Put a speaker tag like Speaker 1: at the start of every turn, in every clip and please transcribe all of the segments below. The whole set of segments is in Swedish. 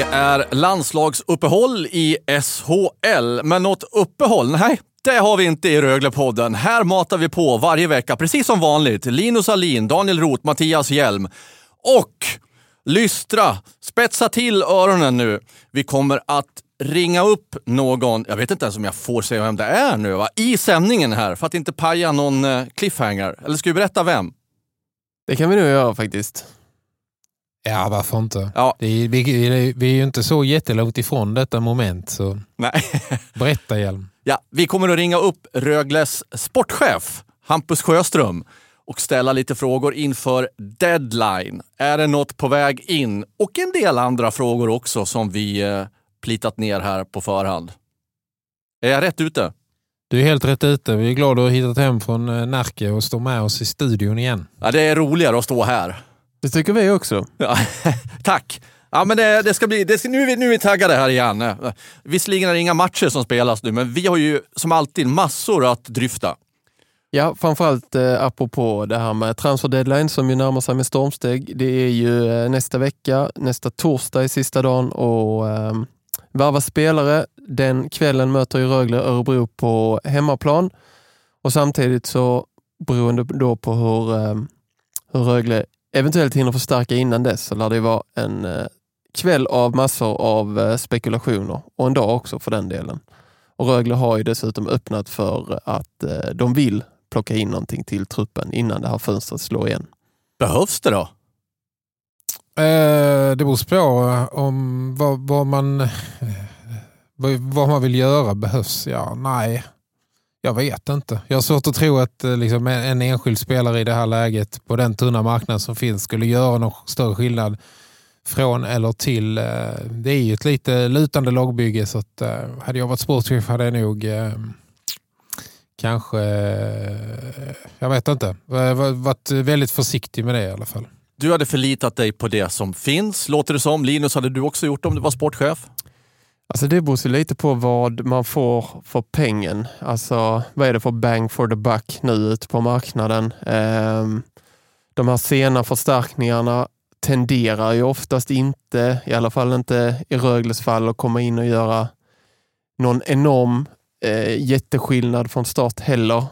Speaker 1: Det är landslagsuppehåll i SHL, men något uppehåll, nej, det har vi inte i Röglepodden. Här matar vi på varje vecka, precis som vanligt. Linus Alin, Daniel Roth, Mattias Hjelm och lystra, spetsa till öronen nu. Vi kommer att ringa upp någon, jag vet inte ens om jag får säga vem det är nu, va? I sändningen här, för att inte paja någon cliffhanger. Eller ska vi berätta vem?
Speaker 2: Det kan vi nu göra faktiskt.
Speaker 3: Ja, varför inte?
Speaker 1: Ja.
Speaker 3: Vi är ju inte så jättelångt ifrån detta moment, så
Speaker 1: Nej.
Speaker 3: berätta, Hjelm.
Speaker 1: Ja, vi kommer att ringa upp Rögles sportchef, Hampus Sjöström, och ställa lite frågor inför deadline. Är det något på väg in? Och en del andra frågor också som vi plitat ner här på förhand. Är jag rätt ute?
Speaker 3: Du är helt rätt ute. Vi är glada att ha hittat hem från Närke och stå med oss i studion igen.
Speaker 1: Ja, det är roligare att stå här.
Speaker 2: Det tycker vi också.
Speaker 1: Ja, tack. Ja, men det ska bli, nu är vi taggade här igen. Visserligen är det inga matcher som spelas nu, men vi har ju som alltid massor att dryfta.
Speaker 2: Ja, framförallt apropå det här med transfer deadline som ju närmar sig med stormsteg. Det är ju nästa vecka, nästa torsdag i sista dagen, och värva spelare. Den kvällen möter ju Rögle Örebro på hemmaplan, och samtidigt så, beroende då på hur Rögle eventuellt hinner förstärka innan dess, så lär det vara en kväll av massor av spekulationer, och en dag också för den delen. Och Rögle har ju dessutom öppnat för att de vill plocka in någonting till truppen innan det här fönstret slår igen.
Speaker 1: Behövs det då?
Speaker 3: Det beror på om vad man vill göra behövs. Ja, nej. Jag vet inte. Jag har svårt att tro att liksom, en enskild spelare i det här läget på den tunna marknaden som finns skulle göra någon större skillnad från eller till. Det är ju ett lite lutande lagbygge, så att hade jag varit sportchef hade jag nog kanske, jag vet inte, varit väldigt försiktig med det i alla fall.
Speaker 1: Du hade förlitat dig på det som finns, låter det som. Linus, hade du också gjort om du var sportchef?
Speaker 2: Alltså det beror sig lite på vad man får för pengen. Alltså vad är det för bang for the buck nu ute på marknaden? De här sena förstärkningarna tenderar ju oftast inte, i alla fall inte i Rögles fall, att komma in och göra någon enorm jätteskillnad från start heller.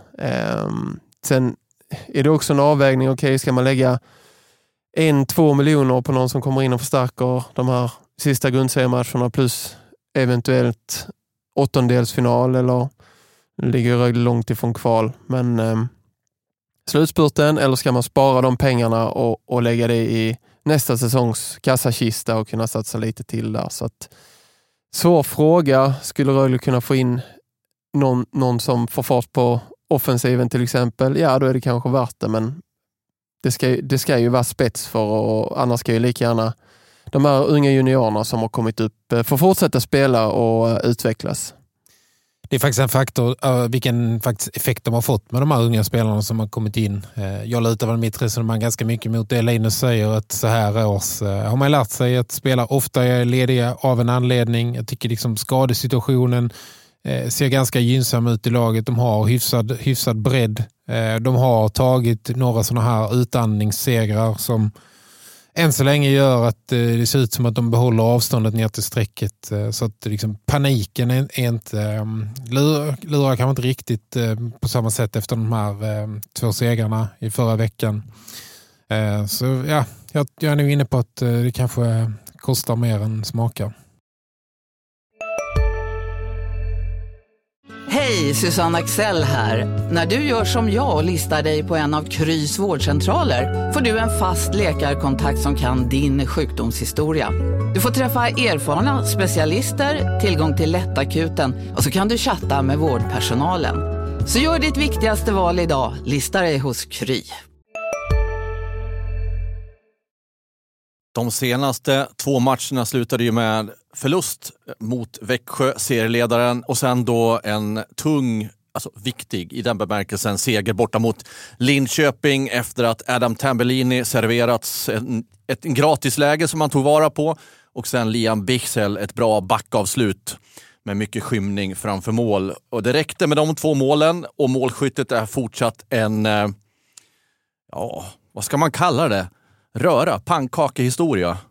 Speaker 2: Sen är det också en avvägning, okej, ska man lägga 1-2 miljoner på någon som kommer in och förstärker de här sista grundseriematcherna plus eventuellt åttondelsfinal, eller ligger Rögle långt ifrån kval, men slutspurten, eller ska man spara de pengarna och lägga det i nästa säsongs kassakista och kunna satsa lite till där? Så att, svår fråga. Skulle Rögle kunna få in någon som får fart på offensiven till exempel? Ja, då är det kanske värt det, men det ska ju vara spets för, och annars ska ju lika gärna de här unga juniorerna som har kommit upp får fortsätta spela och utvecklas.
Speaker 3: Det är faktiskt en faktor vilken faktiskt effekt de har fått med de här unga spelarna som har kommit in. Jag lutar väl mitt resonemang ganska mycket mot det Linus säger, att så här års har man lärt sig att spela ofta är lediga av en anledning. Jag tycker liksom skadesituationen ser ganska gynnsam ut i laget. De har hyfsad bredd. De har tagit några sådana här utandningssegrar som än så länge gör att det ser ut som att de behåller avståndet ner till strecket, så att liksom, paniken är inte lurar kanske inte riktigt på samma sätt efter de här 2 segrarna i förra veckan. Så ja, jag är nog inne på att det kanske kostar mer än smakar.
Speaker 4: Hej, Susanne Axel här. När du gör som jag och listar dig på en av Krys vårdcentraler får du en fast läkarkontakt som kan din sjukdomshistoria. Du får träffa erfarna specialister, tillgång till lättakuten och så kan du chatta med vårdpersonalen. Så gör ditt viktigaste val idag, lista dig hos Kry.
Speaker 1: De senaste 2 matcherna slutade ju med förlust mot Växjö, serieledaren, och sen då en tung, alltså viktig i den bemärkelsen, seger borta mot Linköping efter att Adam Tambellini serverats ett gratisläge som man tog vara på, och sen Liam Bichsel ett bra backavslut med mycket skymning framför mål. Och det räckte med de 2 målen, och målskyttet är fortsatt en, ja, vad ska man kalla det? Röra, pannkakehistoria.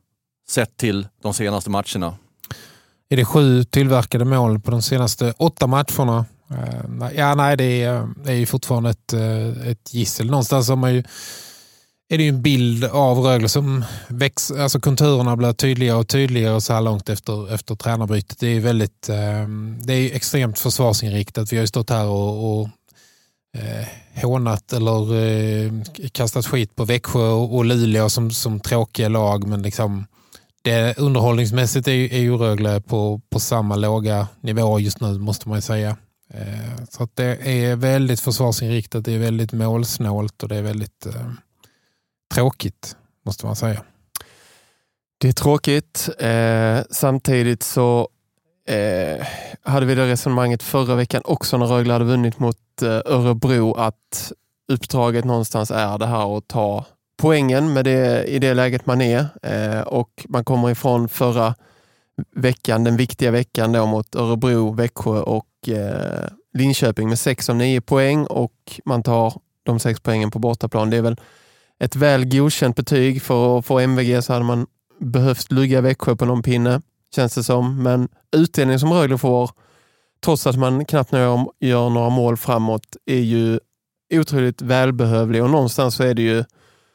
Speaker 1: sett till de senaste matcherna.
Speaker 3: Är det 7 tillverkade mål på de senaste 8 matcherna? Det är ju fortfarande ett gissel. Någonstans är det ju en bild av Rögle som växer, alltså konturerna blir tydligare och tydligare så här långt efter tränarbytet. Det är väldigt, det är extremt försvarsinriktat. Vi har ju stått här och hånat eller kastat skit på Växjö och Luleå som tråkiga lag, men liksom det underhållningsmässigt är ju Rögle på samma låga nivå just nu, måste man ju säga. Så att det är väldigt försvarsinriktat, det är väldigt målsnålt och det är väldigt tråkigt, måste man säga.
Speaker 2: Det är tråkigt. Samtidigt så hade vi det resonemanget förra veckan också när Rögle hade vunnit mot Örebro, att uppdraget någonstans är det här att ta poängen med det, i det läget man är. Och man kommer ifrån förra veckan, den viktiga veckan då, mot Örebro, Växjö och Linköping med 6 av 9 poäng, och man tar de 6 poängen på bortaplan. Det är väl ett väl godkänt betyg. För att få MVG så hade man behövt lugga Växjö på någon pinne, känns det som. Men utdelningen som Rögle får, trots att man knappt gör några mål framåt, är ju otroligt välbehövlig. Och någonstans så är det ju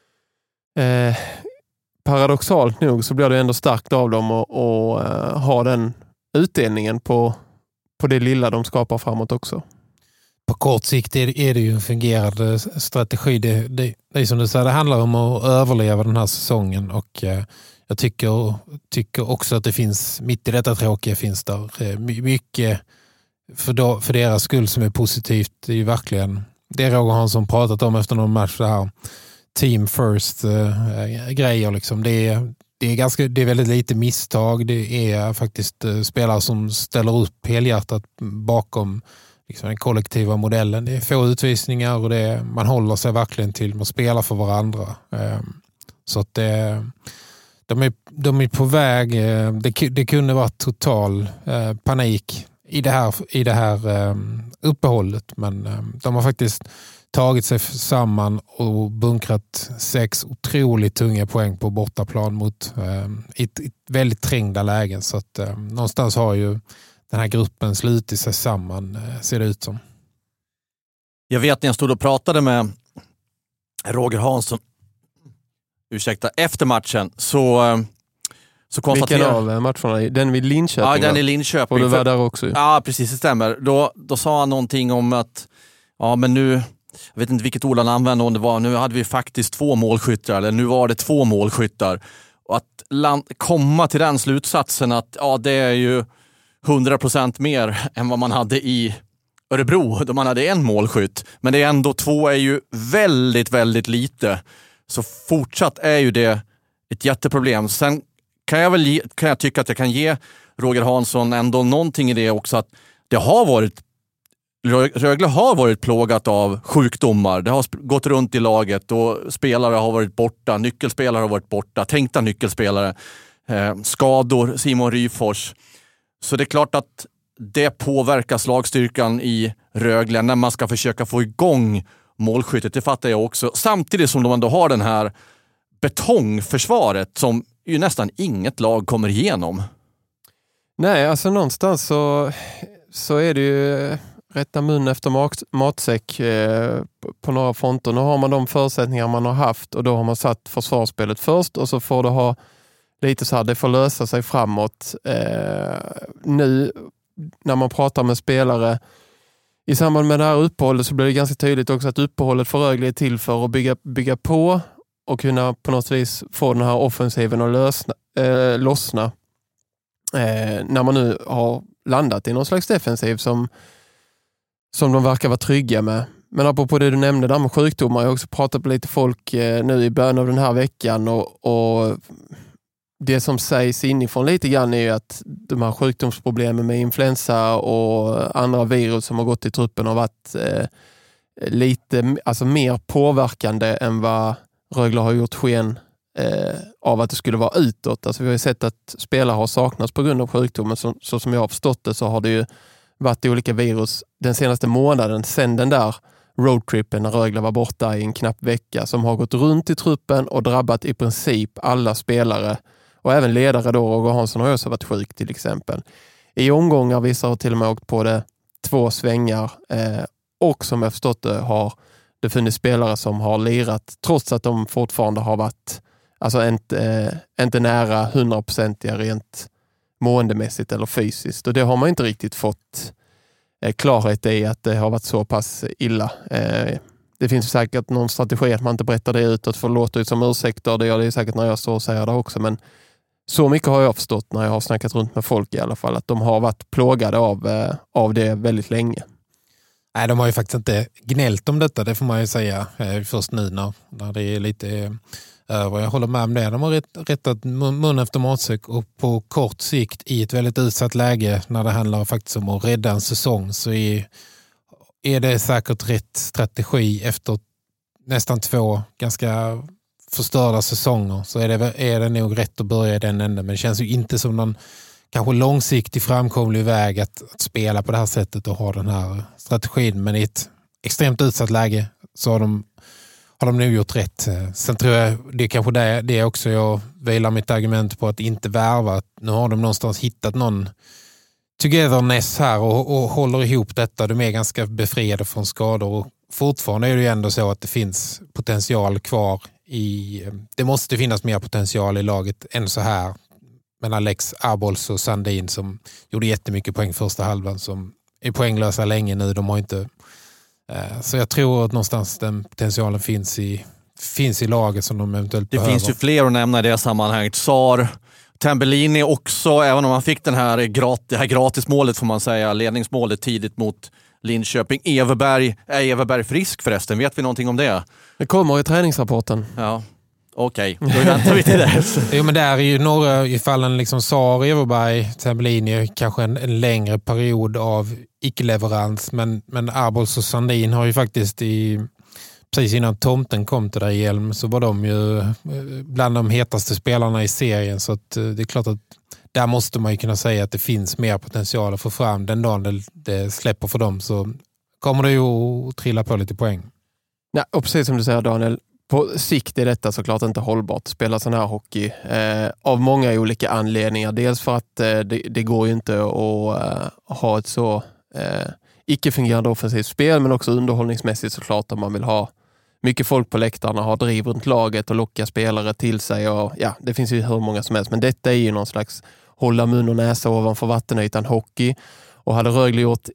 Speaker 2: paradoxalt nog så blir det ändå starkt av dem och ha den utdelningen på det lilla de skapar framåt också.
Speaker 3: På kort sikt är det ju en fungerande strategi. Det är som du säger, det handlar om att överleva den här säsongen, och jag tycker också att det finns, mitt i detta tråkiga finns där mycket för deras skull som är positivt. Det är ju verkligen det Roger Hansson pratat om efter någon match, det här team first grejer liksom. Det är väldigt lite misstag. Det är faktiskt spelare som ställer upp helhjärtat bakom liksom den kollektiva modellen. Det är få utvisningar och man håller sig verkligen till att spela för varandra. Så att de är på väg. Det kunde vara total panik i det här uppehållet, men de har faktiskt tagit sig samman och bunkrat 6 otroligt tunga poäng på bortaplan mot ett väldigt trängda lägen. Så att någonstans har ju den här gruppen slutit sig samman, ser det ut som.
Speaker 1: Jag vet när jag stod och pratade med Roger Hansson efter matchen så konstaterade...
Speaker 2: Vilken av matcherna? Den vid Linköping?
Speaker 1: Ja, den i Linköping.
Speaker 2: Och du var där också.
Speaker 1: Ja, precis, det stämmer. Då sa han någonting om att men nu, jag vet inte vilket ord han använde, om det var, nu hade vi faktiskt 2 målskyttar, eller nu var det 2 målskyttar. Och att komma till den slutsatsen att det är ju 100% mer än vad man hade i Örebro, då man hade 1 målskytt. Men det är ändå 2 är ju väldigt, väldigt lite. Så fortsatt är ju det ett jätteproblem. Sen kan jag tycka att jag kan ge Roger Hansson ändå någonting i det också, att Rögle har varit plågat av sjukdomar. Det har gått runt i laget och spelare har varit borta, nyckelspelare har varit borta, tänkta nyckelspelare, skador, Simon Ryfors. Så det är klart att det påverkar slagstyrkan i Rögle när man ska försöka få igång målskyttet. Det fattar jag också. Samtidigt som de ändå har den här betongförsvaret som ju nästan inget lag kommer igenom.
Speaker 2: Nej, alltså någonstans så är det ju rätta mun efter matsäck på några fronter. Nu har man de förutsättningar man har haft, och då har man satt försvarsspelet först, och så får det ha lite så här, det får lösa sig framåt. Nu när man pratar med spelare i samband med det här uppehållet, så blir det ganska tydligt också att uppehållet för Rögle är till för att bygga på och kunna på något vis få den här offensiven att lossna. När man nu har landat i någon slags defensiv som de verkar vara trygga med. Men apropå det du nämnde där med sjukdomar, jag har också pratat med lite folk nu i början av den här veckan, och det som sägs inifrån lite grann är ju att de här sjukdomsproblemen med influensa och andra virus som har gått i truppen har varit lite mer påverkande än vad Rögle har gjort sken av att det skulle vara utåt. Alltså vi har ju sett att spelare har saknats på grund av sjukdomen. Så som jag har förstått det så har det ju varit olika virus den senaste månaden sedan den där roadtrippen när Rögle var borta i en knapp vecka, som har gått runt i truppen och drabbat i princip alla spelare. Och även ledare då, Roger Hansson har också varit sjuk till exempel. I omgångar vissa har till och med åkt på det 2 svängar. Och som jag förstått det har det funnits spelare som har lirat trots att de fortfarande har varit alltså inte nära 100% rent måendemässigt eller fysiskt. Och det har man inte riktigt fått klarhet i att det har varit så pass illa. Det finns säkert någon strategi att man inte berättar det utåt för det låter ut som ursäkter. Det gör det säkert när jag står och säger det också. Men så mycket har jag förstått när jag har snackat runt med folk i alla fall. Att de har varit plågade av det väldigt länge.
Speaker 3: Nej, de har ju faktiskt inte gnällt om detta, det får man ju säga. Först nu när det är lite över. Jag håller med om det. De har rättat mun efter matsäck och på kort sikt i ett väldigt utsatt läge när det handlar faktiskt om att rädda en säsong så är det säkert rätt strategi efter nästan 2 ganska förstörda säsonger så är det nog rätt att börja i den änden. Men det känns ju inte som någon kanske långsiktig framkomlig väg att spela på det här sättet och ha den här strategin. Men i ett extremt utsatt läge så har de nog gjort rätt. Sen tror jag det är kanske det är också jag vilar mitt argument på att inte värva. Nu har de någonstans hittat någon togetherness här och håller ihop detta. De är ganska befriade från skador och fortfarande är det ju ändå så att det finns potential kvar det måste finnas mer potential i laget än så här. Men Alex Arbols och Sandin som gjorde jättemycket poäng första halvan som är poänglösa länge nu. De har inte så jag tror att någonstans den potentialen finns i laget som de eventuellt behöver.
Speaker 1: Det finns ju fler att nämna i det sammanhanget. Sar, Tambellini också, även om han fick det här gratismålet får man säga, ledningsmålet tidigt mot Linköping. Everberg frisk förresten, vet vi någonting om det?
Speaker 2: Det kommer i träningsrapporten.
Speaker 1: Ja, okej. Då väntar vi till det.
Speaker 3: Jo, men där är ju några i fallen liksom Sar, Everberg, Tambellini kanske en längre period av icke-leverans, men Arbols och Sandin har ju faktiskt precis innan Tomten kom till där i Hjelm så var de ju bland de hetaste spelarna i serien så att det är klart att där måste man ju kunna säga att det finns mer potential att få fram. Den dagen det släpper för dem så kommer det ju att trilla på lite poäng.
Speaker 2: Ja, och precis som du säger Daniel, på sikt är detta såklart inte hållbart att spela sån här hockey. Av många olika anledningar. Dels för att det går ju inte att ha ett så icke-fungerande offensivt spel men också underhållningsmässigt såklart om man vill ha mycket folk på läktarna, ha driv runt laget och locka spelare till sig. Och, ja, det finns ju hur många som helst. Men detta är ju någon slags hålla mun och näsa ovanför vattenytan hockey. Och hade Rögle gjort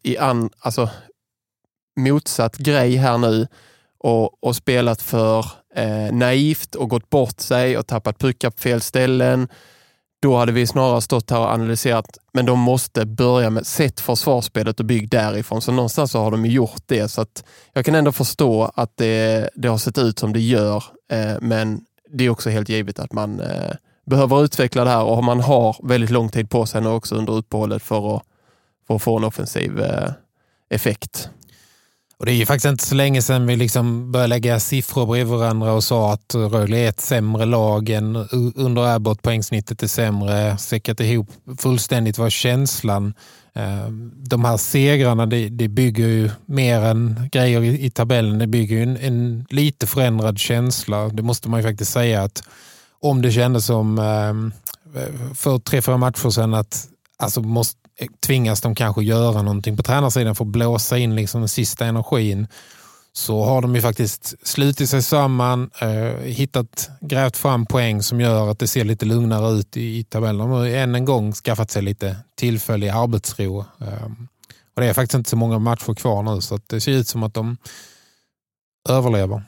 Speaker 2: motsatt grej här nu och spelat för naivt och gått bort sig och tappat puckar på fel ställen, då hade vi snarare stått här och analyserat, men de måste börja med sätt försvarsspelet och bygg därifrån. Så någonstans så har de gjort det, så att jag kan ändå förstå att det har sett ut som det gör, men det är också helt givet att man behöver utveckla det här och man har väldigt lång tid på sig nu också under uppehållet för att få en offensiv effekt.
Speaker 3: Och det är ju faktiskt inte så länge sedan vi liksom började lägga siffror bredvid varandra och sa att Rögle är ett sämre lag än under Abbott, poängsnittet är sämre, säkert ihop fullständigt var känslan. De här segrarna det bygger ju mer än grejer i tabellen, det bygger ju en lite förändrad känsla. Det måste man ju faktiskt säga att om det kändes som för 3-4 matcher sedan att alltså tvingas de kanske göra någonting på tränarsidan för att blåsa in liksom den sista energin, så har de ju faktiskt slutit sig samman, grävt fram poäng som gör att det ser lite lugnare ut i tabellen. De har än en gång skaffat sig lite tillfällig arbetsro. Och det är faktiskt inte så många matcher kvar nu, så att det ser ut som att de överlever.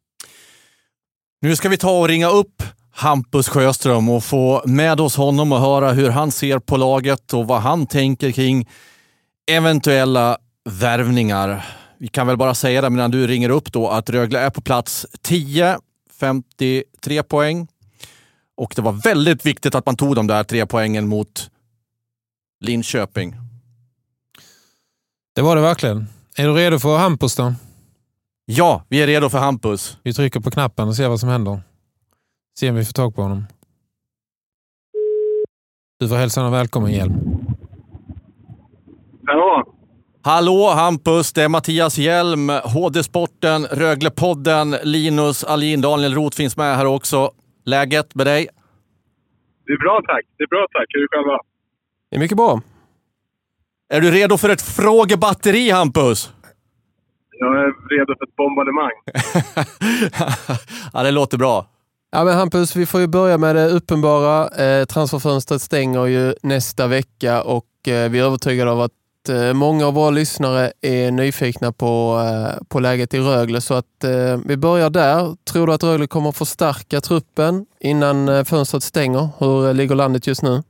Speaker 1: Nu ska vi ta och ringa upp Hampus Sjöström och få med oss honom och höra hur han ser på laget och vad han tänker kring eventuella värvningar. Vi kan väl bara säga det medan du ringer upp då att Rögle är på plats 10, 53 poäng. Och det var väldigt viktigt att man tog de där 3 poängen mot Linköping.
Speaker 3: Det var det verkligen. Är du redo för Hampus då?
Speaker 1: Ja, vi är redo för Hampus.
Speaker 3: Vi trycker på knappen och ser vad som händer. Se om vi får tag på honom. Du får hälsa honom välkommen, Hjelm.
Speaker 1: Hallå Hampus, det är Mattias Hjelm, HD-sporten, Röglepodden, Linus Alin, Daniel Roth finns med här också. Läget med dig?
Speaker 5: Det är bra tack. Hur är det själva?
Speaker 2: Det är mycket bra.
Speaker 1: Är du redo för ett frågebatteri, Hampus?
Speaker 5: Jag är redo för ett bombardemang.
Speaker 1: Ja, det låter bra.
Speaker 2: Ja, men Hampus, vi får ju börja med det uppenbara. Transferfönstret stänger ju nästa vecka och vi är övertygade av att många av våra lyssnare är nyfikna på läget i Rögle. Så att vi börjar där. Tror du att Rögle kommer förstärka truppen innan fönstret stänger? Hur ligger landet just nu?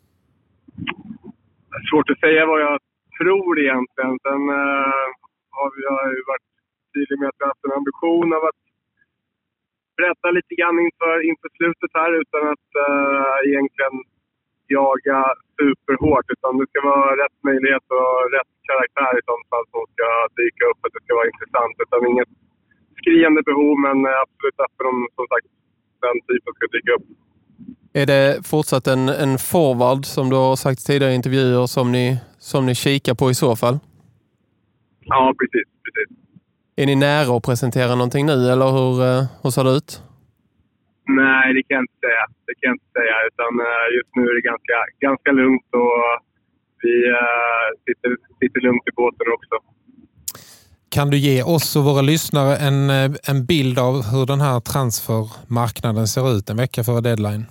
Speaker 5: Svårt att säga vad jag tror egentligen. Sen har jag ju varit tydlig med att vi har haft en ambition av att berätta lite grann inför slutet här utan att egentligen jaga superhårt. Utan det ska vara rätt möjlighet och rätt karaktär i sånt fall som ska dyka upp. Att det ska vara intressant. Utan inget skriande behov, men absolut öppen om som sagt den typen ska dyka upp.
Speaker 2: Är det fortsatt en forward som du har sagt tidigare i intervjuer som ni kikar på i så fall?
Speaker 5: Ja, precis.
Speaker 2: Är ni nära att presentera någonting nu eller hur ser det ut?
Speaker 5: Nej, det kan jag inte säga. Utan just nu är det ganska lugnt och vi sitter lugnt i båten också.
Speaker 3: Kan du ge oss och våra lyssnare en bild av hur den här transfermarknaden ser ut en vecka före deadline?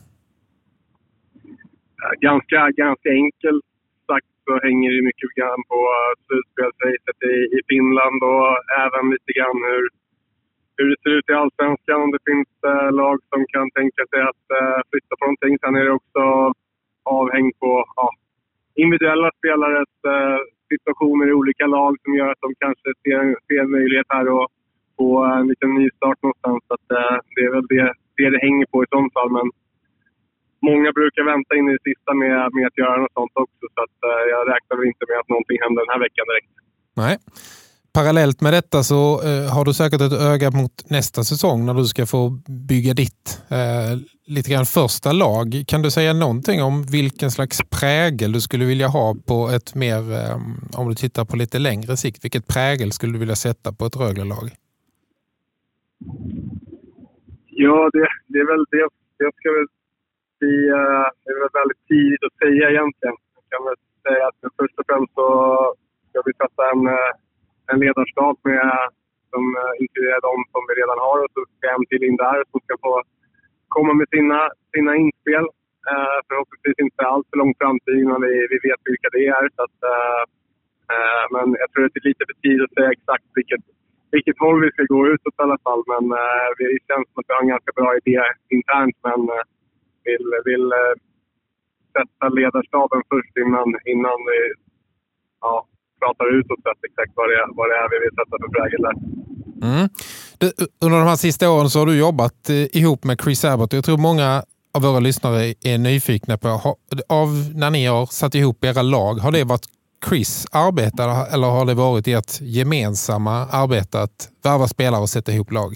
Speaker 5: Ganska enkelt sagt så hänger det mycket grann på slutspelsracet i Finland och även lite grann hur det ser ut i Allsvenskan. Om det finns lag som kan tänka sig att flytta på någonting. Sen är det också avhäng på individuella spelares situationer i olika lag som gör att de kanske ser en möjlighet här och få en liten ny start någonstans. Så att, det är väl det hänger på i sånt fall. Men många brukar vänta in i det sista med att göra något sånt också. Så att, jag räknar inte med att någonting händer den här veckan direkt.
Speaker 3: Nej. Parallellt med detta så har du säkert ett öga mot nästa säsong när du ska få bygga ditt lite grann första lag. Kan du säga någonting om vilken slags prägel du skulle vilja ha på ett mer, om du tittar på lite längre sikt, vilket prägel skulle du vilja sätta på ett Rögle-lag?
Speaker 5: Ja, det är väl det. Jag ska väl det är väl väldigt tidigt att säga egentligen. Jag kan väl säga att först och främst så ska vi sätta en ledarstab som inkluderar de som vi redan har och så ska en till in där som ska få komma med sina inspel. Förhoppningsvis inte allt för långt framtid innan vi vet vilka det är. Så att, men jag tror att det är lite för tidigt att säga exakt vilket håll vi ska gå ut åt i alla fall. Men det känns som att vi har en ganska bra idé internt men vill sätta ledarstaben först innan vi pratar utåt exakt vad det är vi vill sätta för prägel där.
Speaker 3: Under de här sista åren så har du jobbat ihop med Chris Abbott. Jag tror många av våra lyssnare är nyfikna på när ni har satt ihop era lag. Har det varit Chris arbete eller har det varit ert gemensamma arbete att värva spelare och sätta ihop lag?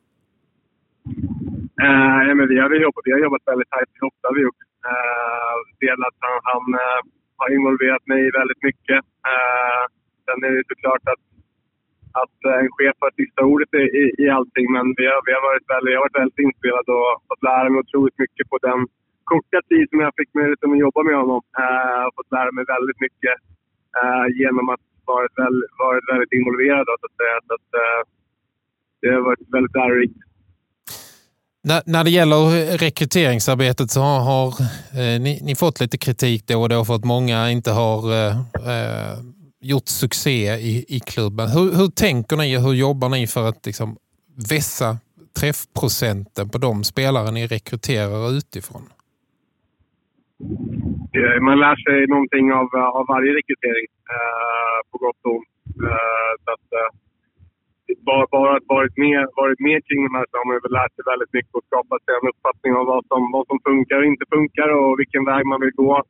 Speaker 5: Men vi har jobbat väldigt tajt ihop. Det har vi gjort. Delat han har involverat mig väldigt mycket. Sen är det såklart att en chef har sista ordet i allting. Men jag har varit väldigt inspelad och fått lära mig otroligt mycket på den korta tid som jag fick möjlighet att jobba med honom. Jag har fått lära mig väldigt mycket genom att varit väldigt involverad. Så att det har varit väldigt lärorikt.
Speaker 3: När det gäller rekryteringsarbetet så har ni fått lite kritik då och då för att många inte har gjort succé i klubben. Hur tänker ni och hur jobbar ni för att liksom vässa träffprocenten på de spelare ni rekryterar utifrån?
Speaker 5: Man lär sig någonting av varje rekrytering på gott och ont. Så att bara varit med kring de här så har man väl lärt sig väldigt mycket och skapat sig en uppfattning om vad som funkar och inte funkar och vilken väg man vill gå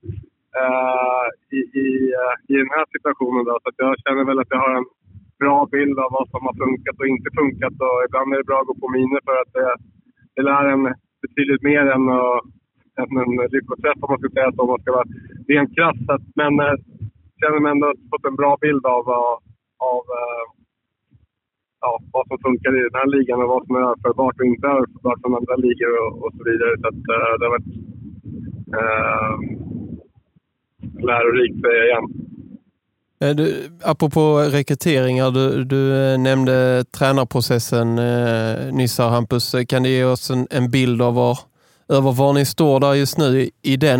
Speaker 5: i den här situationen. Då. Så att jag känner väl att jag har en bra bild av vad som har funkat och inte funkat och ibland är det bra att gå på miner för att det lär en betydligt mer än en lyckoträff om man ska säga så. Man ska vara rent krass. Men jag känner mig ändå fått en bra bild av vad som funkar i den här ligan och vad som är överförbart och inte överförbart från andra ligor och så vidare. Så att, det har Lärorikt säger jag igen.
Speaker 2: Apropå rekryteringar, du nämnde tränarprocessen nyss här, Hampus. Kan du ge oss en bild av var ni står där just nu i den?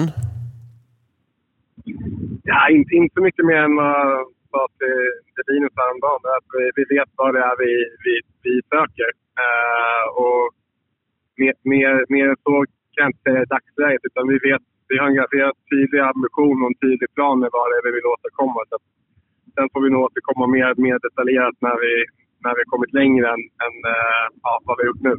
Speaker 5: Ja, inte mycket mer än vad till Linus häromdagen. Vi vet vad det är vi söker. Och mer så kan jag inte säga i dagsläget, utan vi har en tydlig ambition och en tydlig plan med vad det är vi vill åstadkomma. Så sen får vi nog återkomma mer detaljerat när vi kommit längre än vad vi har gjort nu.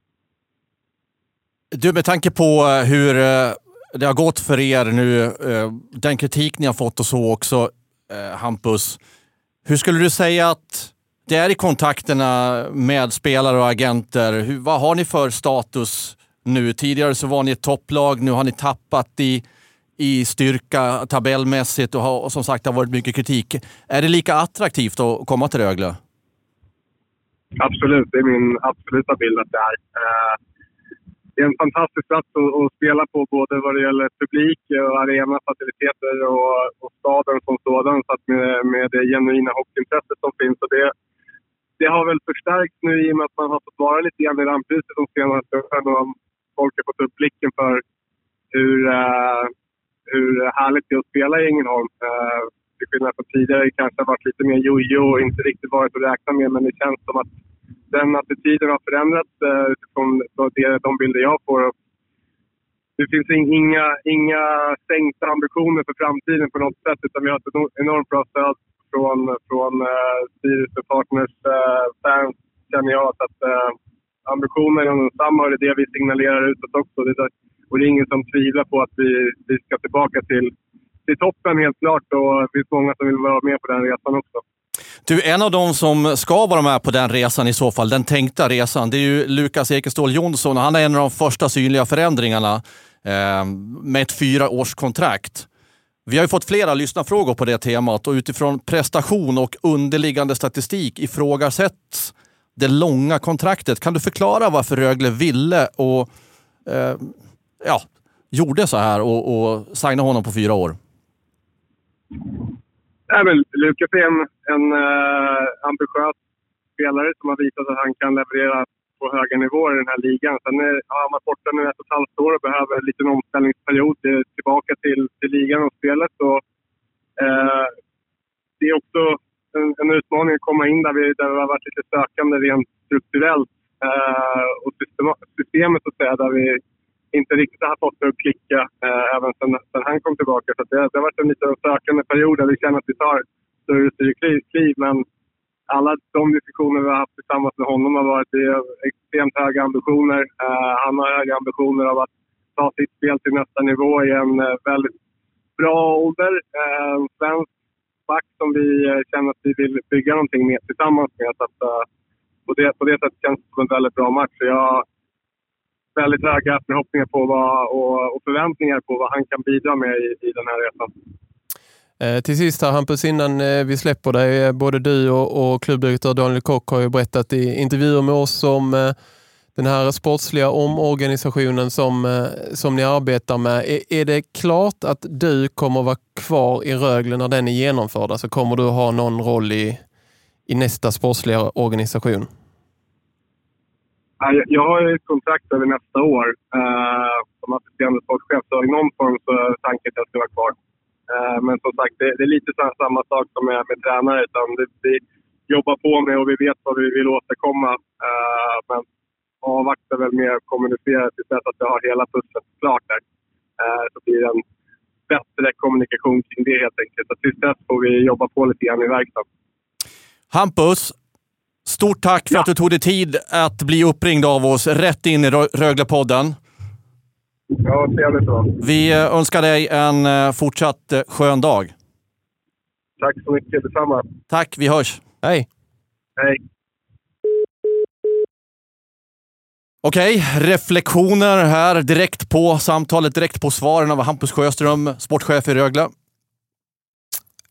Speaker 1: Du, med tanke på hur det har gått för er nu, den kritik ni har fått och så också, Hampus. Hur skulle du säga att det är i kontakterna med spelare och agenter? Vad har ni för status nu? Tidigare så var ni ett topplag, nu har ni tappat i styrka tabellmässigt och som sagt det har varit mycket kritik. Är det lika attraktivt att komma till Rögle?
Speaker 5: Absolut, det är min absoluta bild att det är. Det är en fantastisk plats att spela på, både vad det gäller publik och arena, faciliteter och staden som sådan. Så att med det genuina hockeyintresset som finns. Och det har väl förstärkts nu i och med att man har fått vara lite grann i rampljuset de senaste åren. Och folk har fått upp blicken för hur härligt det är att spela i Ängelholm. Till skillnad från tidigare kanske har varit lite mer jojo och inte riktigt varit att räkna med. Men det känns som att den attityden har förändrats utifrån de bilder jag får. Det finns inga sänkta ambitioner för framtiden på något sätt, utan vi har ett enormt bra stöd från styrelsepartners, fans, känner jag. Så att ambitionen är densamma och det är det vi signalerar utåt också. Och det är ingen som tvivlar på att vi ska tillbaka till toppen helt klart, och det finns många som vill vara med på den resan också.
Speaker 1: Du, en av dem som ska vara med på den resan i så fall, den tänkta resan, det är ju Lukas Ekeståhl Jonsson. Han är en av de första synliga förändringarna med ett 4-årskontrakt. Vi har ju fått flera lyssnarfrågor på det temat och utifrån prestation och underliggande statistik ifrågasätts det långa kontraktet. Kan du förklara varför Rögle ville och gjorde så här och signade honom på 4 år?
Speaker 5: Lukas är en ambitiös spelare som har visat att han kan leverera på höga nivåer i den här ligan. Sen har han varit borta nu 1,5 år och behöver en liten omställningsperiod tillbaka till ligan och spelet. Och, det är också en utmaning att komma in där vi har varit lite sökande rent strukturellt och systemet så att säga, där vi inte riktigt har fått det att klicka även sen han kom tillbaka. Så det har varit en lite sökande period där vi känner att vi tar större kliv. Men alla de diskussioner vi har haft tillsammans med honom har varit extremt höga ambitioner. Han har höga ambitioner av att ta sitt spel till nästa nivå i en väldigt bra ålder. Svensk back som vi känner att vi vill bygga någonting med tillsammans med. Så att, på det sättet känns det som en väldigt bra match. Så jag väldigt höga förhoppningar på och förväntningar på vad han kan bidra med i den här resan.
Speaker 2: Till sist här, Hampus, innan vi släpper dig, både du och klubbdirektör Daniel Kock har ju berättat i intervjuer med oss om den här sportsliga omorganisationen som ni arbetar med. Är det klart att du kommer vara kvar i Rögle när den är genomförd? Alltså kommer du ha någon roll i nästa sportsliga organisation?
Speaker 5: Jag har ett kontrakt över nästa år som assisterande sportchef, så i någon form så är tanken att jag ska vara kvar. Men som sagt, det är lite samma sak som med tränare, utan vi jobbar på med och vi vet vad vi vill åstadkomma. Men avvaktar väl med att kommunicera till dess att jag har hela pusslet klart där. Så blir det en bättre kommunikation kring det helt enkelt. Så tills dess får vi jobba på lite grann i verksamheten.
Speaker 1: Hampus, stort tack för att du tog dig tid att bli uppringd av oss rätt in i Röglepodden.
Speaker 5: Ja, trevligt då.
Speaker 1: Vi önskar dig en fortsatt skön dag.
Speaker 5: Tack så mycket, detsamma.
Speaker 1: Tack, vi hörs. Hej.
Speaker 5: Hej.
Speaker 1: Okej, reflektioner här direkt på samtalet, direkt på svaren av Hampus Sjöström, sportchef i Rögle.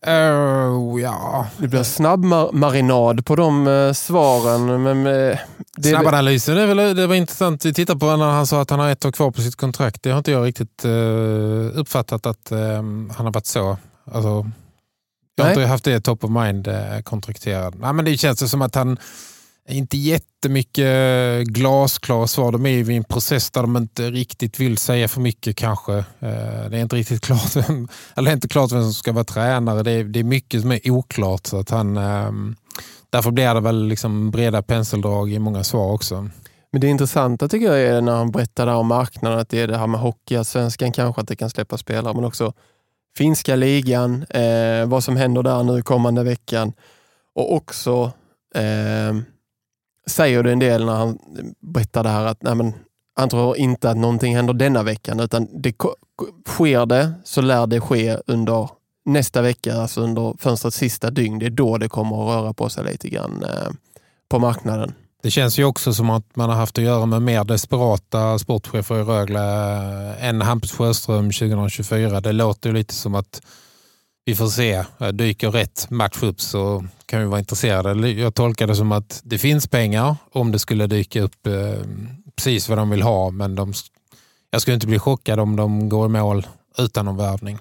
Speaker 2: Ja, det blir snabb marinad på de svaren, men
Speaker 3: Snabbanalysen det var intressant. Vi tittar på när han sa att han har 1 år kvar på sitt kontrakt. Det har inte jag riktigt uppfattat att han har varit så. Alltså, jag har inte haft det top of mind kontrakterad. Nej, men det känns som att han inte jättemycket glasklar svar. De är ju i en process där de inte riktigt vill säga för mycket kanske. Det är inte riktigt klart vem som ska vara tränare. Det är mycket som är oklart, så att han därför blir det väl liksom breda penseldrag i många svar också. Men
Speaker 2: det intressanta tycker jag är när han berättar där om marknaden, att det är det här med hockey, svenskan kanske, att det kan släppa spelare, men också finska ligan, vad som händer där nu kommande veckan, och också säger det en del när han berättar det här att nej, men han tror inte att någonting händer denna veckan, utan sker det så lär det ske under nästa vecka, alltså under fönstrets sista dygn. Det är då det kommer att röra på sig lite grann på marknaden.
Speaker 3: Det känns ju också som att man har haft att göra med mer desperata sportchefer i Rögle än Hampus Sjöström 2024. Det låter ju lite som att vi får se. Dyker rätt match upp så kan vi vara intresserade. Jag tolkar det som att det finns pengar om det skulle dyka upp precis vad de vill ha, men jag skulle inte bli chockad om de går i mål utan någon värvning.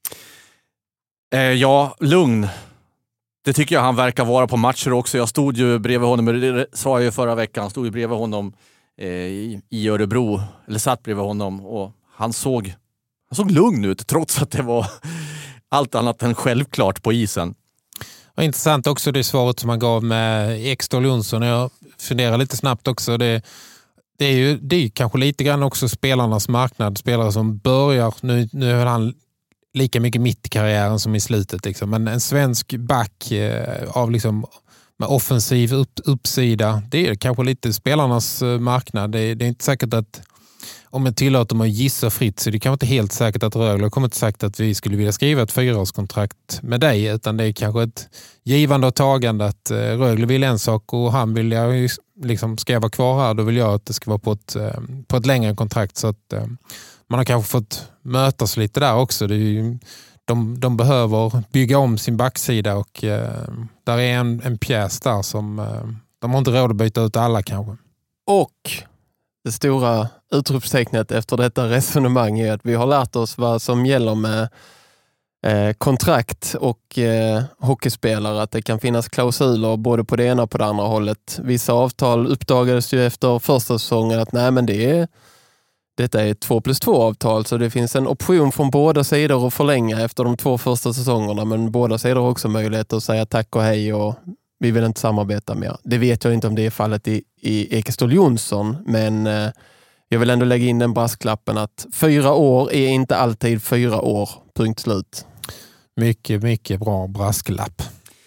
Speaker 1: Ja, lugn. Det tycker jag han verkar vara på matcher också. Jag stod ju bredvid honom, det sa jag ju förra veckan, stod ju bredvid honom i Örebro, eller satt bredvid honom, och han såg lugn ut trots att det var allt annat än självklart på isen.
Speaker 3: Och intressant också det svaret som han gav med Ekståhl Jonsson. Jag funderar lite snabbt också. Det är ju kanske lite grann också spelarnas marknad. Spelare som börjar, nu är han lika mycket mitt i karriären som i slutet. Liksom. Men en svensk back av liksom, med offensiv uppsida, det är kanske lite spelarnas marknad. Det är inte säkert att, om jag tillåter mig att gissa fritt, så det kan inte helt säkert att Rögle kommer inte sagt att vi skulle vilja skriva ett 4-årskontrakt med dig, utan det är kanske ett givande och tagande att Rögle vill en sak och han vill jag liksom, ska jag vara kvar här, då vill jag att det ska vara på ett längre kontrakt, så att man har kanske fått mötas lite där också. Det är ju, de behöver bygga om sin backsida, och där är en pjäs där som de har inte råd att byta ut alla kanske.
Speaker 2: Och det stora utropstecknet efter detta resonemang är att vi har lärt oss vad som gäller med kontrakt och hockeyspelare, att det kan finnas klausuler både på det ena och på det andra hållet. Vissa avtal uppdagades ju efter första säsongen att nej, men detta är 2+2 avtal, så det finns en option från båda sidor att förlänga efter de 2 första säsongerna, men båda sidor har också möjlighet att säga tack och hej och vi vill inte samarbeta mer. Det vet jag inte om det är fallet i Ekeståhl Jonsson, men jag vill ändå lägga in den brasklappen att 4 år är inte alltid 4 år, punkt slut.
Speaker 3: Mycket, mycket bra brasklapp.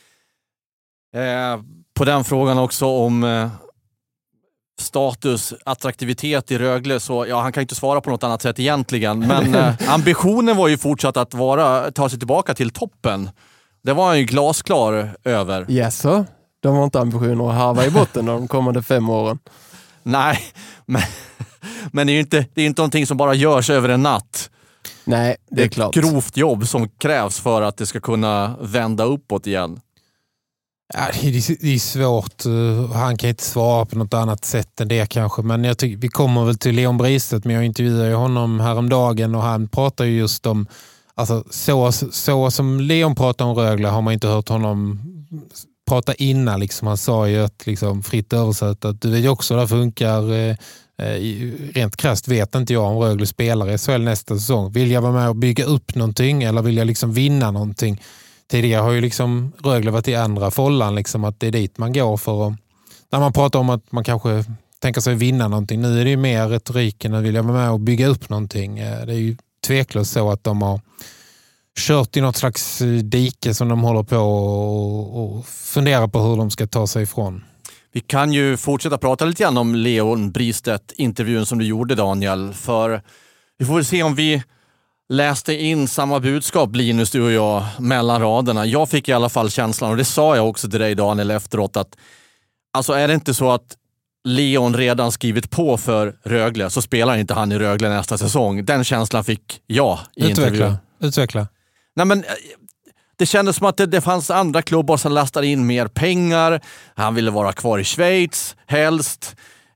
Speaker 1: På den frågan också om status, attraktivitet i Rögle, så ja, han kan inte svara på något annat sätt egentligen, men ambitionen var ju fortsatt att ta sig tillbaka till toppen. Det var han ju glasklar över.
Speaker 2: Yes, så. De har inte ambitioner att harva i botten de kommande 5 åren.
Speaker 1: Nej, men det är ju inte någonting som bara görs över en natt.
Speaker 2: Nej, det är klart.
Speaker 1: Ett grovt jobb som krävs för att det ska kunna vända uppåt igen.
Speaker 3: Ja, det är svårt. Han kan inte svara på något annat sätt än det kanske. Men jag tycker vi kommer väl till Leon Bristet, men jag intervjuade honom häromdagen och han pratar ju just om, alltså så som Leon pratar om Rögle har man inte hört honom prata innan. Liksom. Han sa ju att liksom, fritt översatt att du vet ju också hur det funkar. Rent krasst vet inte jag om Rögle spelar i SHL nästa säsong. Vill jag vara med och bygga upp någonting eller vill jag liksom vinna någonting? Tidigare har ju liksom Rögle varit i andra follan, liksom att det är dit man går för att, när man pratar om att man kanske tänker sig vinna någonting. Nu är det ju mer retoriken att vilja vara med och bygga upp någonting. Det är ju tveklöst så att de har kört i något slags dike som de håller på och funderar på hur de ska ta sig ifrån.
Speaker 1: Vi kan ju fortsätta prata lite grann om Leon Bristet-intervjun som du gjorde, Daniel, för vi får väl se om vi läste in samma budskap, Linus, du och jag, mellan raderna. Jag fick i alla fall känslan, och det sa jag också till dig, Daniel, efteråt, att alltså är det inte så att Leon redan skrivit på för Rögle, så spelar inte han i Rögle nästa säsong. Den känslan fick jag i intervjun.
Speaker 3: Utveckla.
Speaker 1: Nej, men Det kändes som att det fanns andra klubbar som lastade in mer pengar. Han ville vara kvar i Schweiz, helst.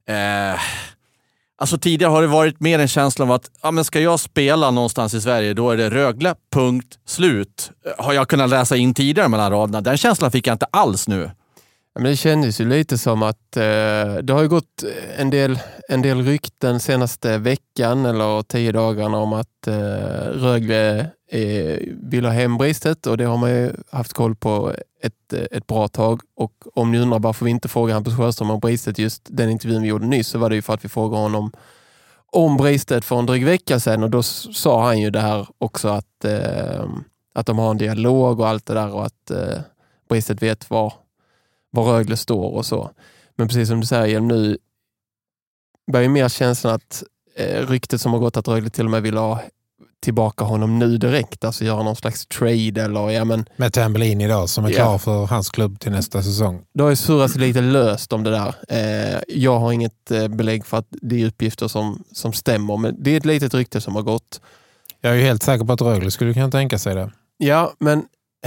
Speaker 1: Alltså tidigare har det varit mer en känsla av att men ska jag spela någonstans i Sverige, då är det Rögle, punkt, slut. Har jag kunnat läsa in tidigare mellan raderna? Den känslan fick jag inte alls nu.
Speaker 2: Men det kändes ju lite som att det har ju gått en del rykten senaste veckan eller 10 dagarna om att Rögle vill ha hem Bristet, och det har man ju haft koll på ett bra tag. Och om ni undrar varför vi inte frågar Hampus Sjöström om Bristet just den intervjun vi gjorde nyss, så var det ju för att vi frågade honom om Bristet för en dryg vecka sedan, och då sa han ju det här också att de har en dialog och allt det där, och att Bristet vet var Rögle står och så. Men precis som du säger nu, börjar mer känslan att ryktet som har gått att Rögle till och med vill ha tillbaka honom nu direkt, alltså göra någon slags trade eller
Speaker 3: med Tambellini idag som är klar för hans klubb till nästa säsong.
Speaker 2: Då har ju surrat lite löst om det där. Jag har inget belägg för att det är uppgifter som stämmer, men det är ett litet rykte som har gått.
Speaker 3: Jag är ju helt säker på att Rögle skulle kunna tänka sig det.
Speaker 2: Ja, men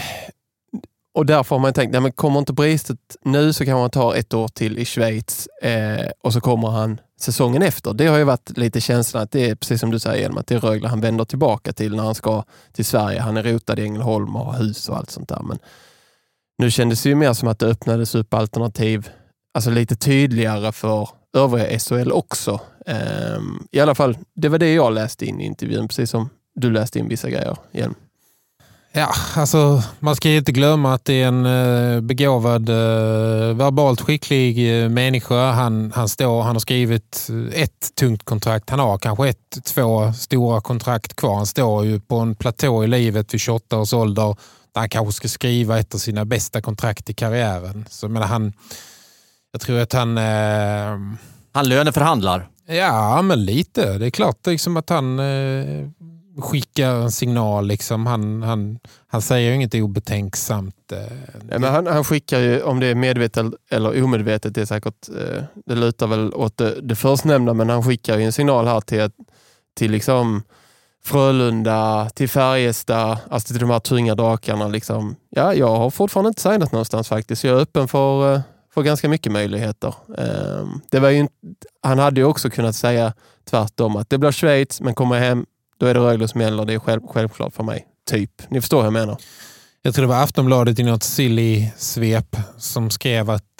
Speaker 2: och därför har man tänkt, men kommer inte Bristet nu så kan man ta 1 år till i Schweiz och så kommer han säsongen efter. Det har ju varit lite känslan att det är precis som du säger, att det är Rögle han vänder tillbaka till när han ska till Sverige. Han är rotad i Ängelholm och har hus och allt sånt där. Men nu kändes det ju mer som att det öppnades upp alternativ, alltså lite tydligare för övriga SHL också. I alla fall, det var det jag läste in i intervjun, precis som du läste in vissa grejer igen.
Speaker 3: Ja, alltså man ska ju inte glömma att det är en begåvad, verbalt skicklig människa. Han har skrivit ett tungt kontrakt. Han har kanske 2 stora kontrakt kvar. Han står ju på en platå i livet vid 28 års ålder där han kanske ska skriva ett av sina bästa kontrakt i karriären. Så jag tror att han
Speaker 1: löneförhandlar.
Speaker 3: Ja, men lite. Det är klart liksom att han skickar en signal liksom. Han säger ju inget obetänksamt.
Speaker 2: Ja, men han skickar ju, om det är medvetet eller omedvetet, det är säkert, det lutar väl åt det förstnämnda, men han skickar ju en signal här till liksom Frölunda, till Färjestad, alltså till de här tunga drakarna liksom. Ja, jag har fortfarande inte signat någonstans faktiskt. Jag är öppen för ganska mycket möjligheter. Det var ju, han hade ju också kunnat säga tvärtom att det blir Schweiz, men kommer hem då är det Rögle som gäller. Det är självklart för mig. Typ. Ni förstår hur jag menar.
Speaker 3: Jag tror det var Aftonbladet i något silly svep som skrev att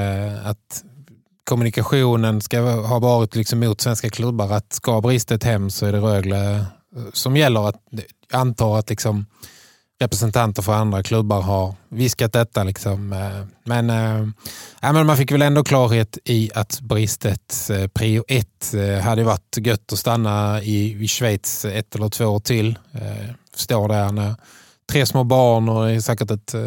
Speaker 3: kommunikationen ska ha varit liksom mot svenska klubbar. Att ska Bristet hem så är det Rögle som gäller. Att antar att liksom representanter för andra klubbar har viskat detta liksom. Men man fick väl ändå klarhet i att Bristet prio 1 hade varit gött att stanna i Schweiz 1 eller 2 år till. Står där med 3 små barn och det är säkert ett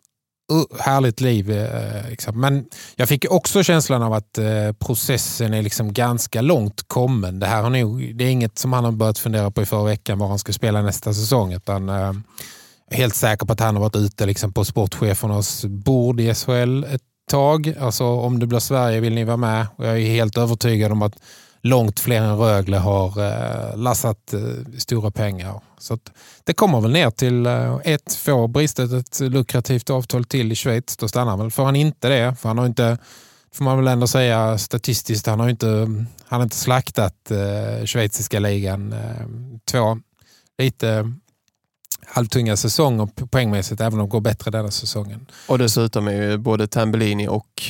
Speaker 3: härligt liv. Liksom. Men jag fick också känslan av att processen är liksom ganska långt kommen. Det är inget som han har börjat fundera på i förra veckan var han ska spela nästa säsong, utan helt säker på att han har varit ute liksom på sportchefernas bord i SHL ett tag. Alltså om det blir Sverige vill ni vara med. Och jag är helt övertygad om att långt fler än Rögle har lassat stora pengar. Så att det kommer väl ner till får Bristet ett lukrativt avtal till i Schweiz. Då stannar väl. Får han inte det, för han har inte, får man väl ändå säga statistiskt, han har inte slaktat schweiziska ligan. 2 lite halvtunga säsonger poängmässigt, även om de går bättre denna säsongen.
Speaker 2: Och dessutom är ju både Tambellini och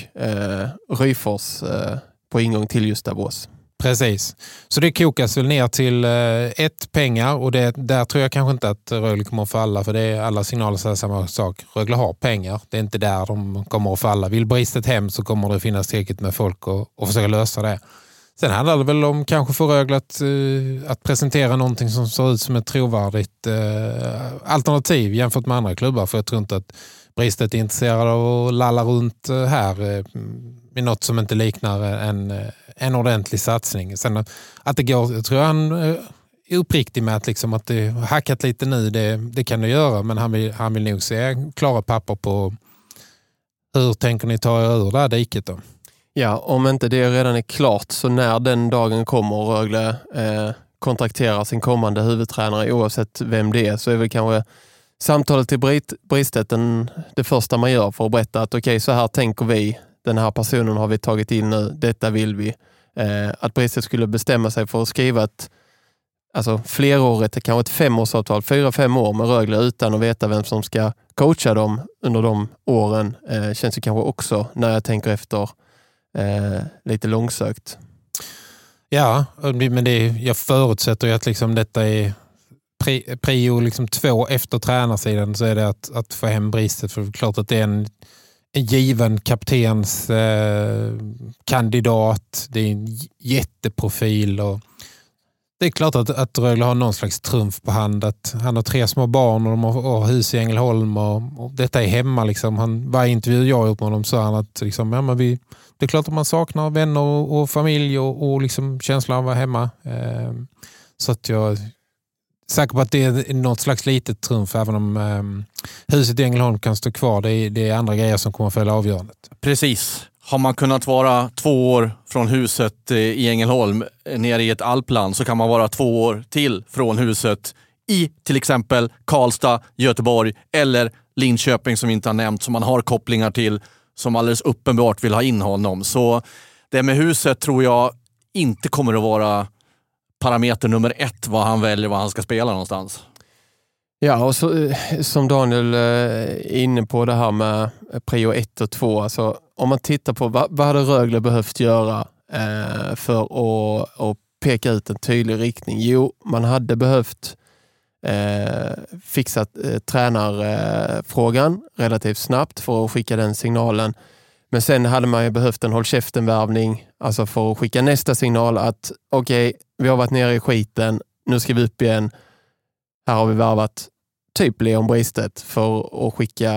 Speaker 2: Ryfors på ingång till just Davos.
Speaker 3: Precis. Så det kokas väl ner till 1 pengar, och där tror jag kanske inte att Rögle kommer att falla, för det är alla signaler säger samma sak. Rögle har pengar. Det är inte där de kommer att falla. Vill Bristet hem så kommer det finnas tillräckligt med folk och försöka lösa det. Sen handlar det väl om kanske för Rögle att presentera någonting som ser ut som ett trovärdigt alternativ jämfört med andra klubbar. För jag tror inte att Bristet är intresserad av att lalla runt här med något som inte liknar en ordentlig satsning. Sen att det går, jag tror han är uppriktig med att, liksom, att det har hackat lite nu, det kan det göra. Men han vill nog se klara papper på hur tänker ni ta er ur det här diket då?
Speaker 2: Ja, om inte det redan är klart, så när den dagen kommer och Rögle kontrakterar sin kommande huvudtränare, oavsett vem det är, så är väl kanske samtalet till Bristet det första man gör för att berätta att okej, så här tänker vi, den här personen har vi tagit in nu, detta vill vi. Att Bristet skulle bestämma sig för att skriva ett flerårigt, kanske ett 5-årsavtal, 4-5 år med Rögle utan att veta vem som ska coacha dem under de åren känns ju kanske också, när jag tänker efter, lite långsökt.
Speaker 3: Ja, men jag förutsätter ju att liksom detta är prio liksom 2 efter tränarsidan, så är det att få hem Bristet, för det är klart att det är en given kaptens kandidat, det är en jätteprofil, och det är klart att Rögle har någon slags trumf på hand, att han har 3 små barn och de har hus i Ängelholm och detta är hemma liksom. Varje intervju jag gjort med honom sa han att liksom, ja, men det är klart att man saknar vänner och familj och liksom känslan av att vara hemma. Så att jag är säker på att det är något slags litet trumf, även om huset i Ängelholm kan stå kvar. Det är andra grejer som kommer att följa avgörandet.
Speaker 1: Precis. Har man kunnat vara 2 år från huset i Ängelholm nere i ett alpland, så kan man vara 2 år till från huset i till exempel Karlstad, Göteborg eller Linköping, som vi inte har nämnt, som man har kopplingar till, som alldeles uppenbart vill ha in honom. Så det med huset tror jag inte kommer att vara parameter nummer 1 vad han väljer, vad han ska spela någonstans.
Speaker 2: Ja, och så, som Daniel är inne på det här med prio 1 och 2. Alltså, om man tittar på vad hade Rögle behövt göra för att peka ut en tydlig riktning? Jo, man hade behövt fixa tränarfrågan relativt snabbt för att skicka den signalen. Men sen hade man ju behövt en håll käften-värvning, alltså för att skicka nästa signal att okej, vi har varit nere i skiten, nu ska vi upp igen. Här har vi värvat typ Leon Bristet för att skicka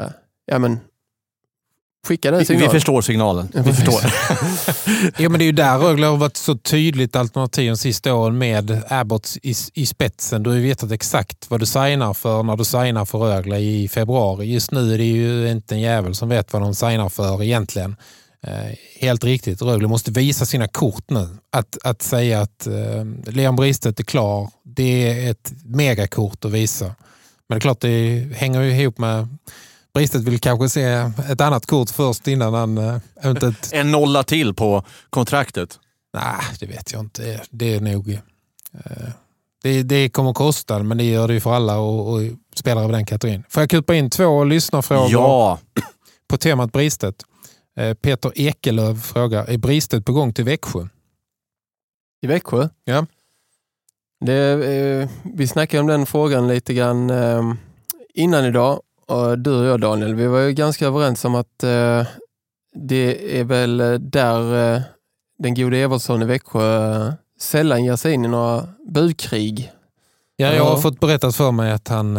Speaker 2: den signalen.
Speaker 3: Vi
Speaker 1: förstår signalen. Vi förstår.
Speaker 3: Ja, men det är ju där Rögle har varit så tydligt alternativ de sista åren med Abbott i spetsen. Du har ju vetat exakt vad du signar för när du signar för Rögle i februari. Just nu är det ju inte en jävel som vet vad de signar för egentligen. Helt riktigt. Rögle måste visa sina kort nu. Att säga att Leon Bristet är klar, det är ett megakort att visa. Men det är klart, det hänger ju ihop med Bristet vill kanske se ett annat kort först innan han eventuellt...
Speaker 1: En nolla till på kontraktet?
Speaker 3: Nej, det vet jag inte. Det är nog... Det kommer kosta, men det gör det ju för alla och spelare av den kategorin. Får jag kupa in 2 lyssnarfrågor på temat Bristet? Peter Ekelöv frågar, är Bristet på gång till Växjö?
Speaker 2: I Växjö?
Speaker 3: Ja.
Speaker 2: Vi snackade om den frågan lite grann innan idag. Och du och jag, Daniel, vi var ju ganska överens om att det är väl där den gode Evertsson i Växjö sällan ger sig in i några budkrig.
Speaker 3: Ja, jag har fått berättat för mig att han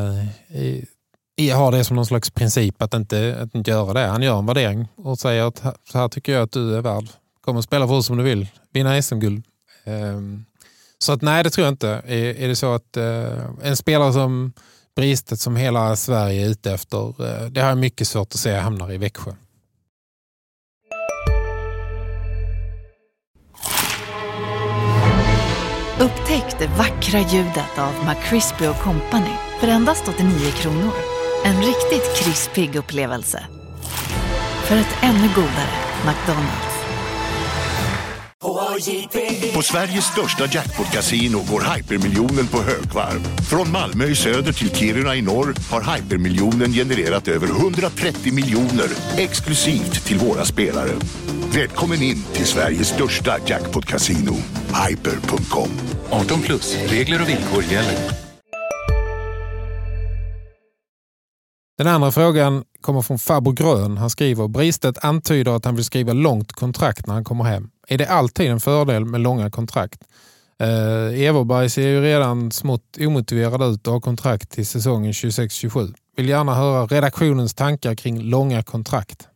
Speaker 3: har det som någon slags princip att inte göra det. Han gör en värdering och säger att så här tycker jag att du är värd. Kom och spela för oss som du vill. Vinna SM-guld. Så att nej, det tror jag inte. Är det så att en spelare som Bristet som hela Sverige är ute efter, det har jag mycket svårt att se hamnar i Växjö.
Speaker 6: Upptäck det vackra ljudet av McCrispy & Company för endast 89 kronor. En riktigt krispig upplevelse. För ett ännu godare McDonald's.
Speaker 7: På Sveriges största jackpot-casino går Hypermiljonen på högvarv. Från Malmö i söder till Kiruna i norr har Hypermiljonen genererat över 130 miljoner exklusivt till våra spelare. Välkommen in till Sveriges största jackpot-casino, hyper.com.
Speaker 8: 18+, regler och villkor gäller.
Speaker 3: Den andra frågan kommer från Fabro Grön. Han skriver, Bristet antyder att han vill skriva långt kontrakt när han kommer hem. Är det alltid en fördel med långa kontrakt? Everberg ser ju redan smått omotiverad ut och har kontrakt till säsongen 26-27. Vill gärna höra redaktionens tankar kring långa kontrakt.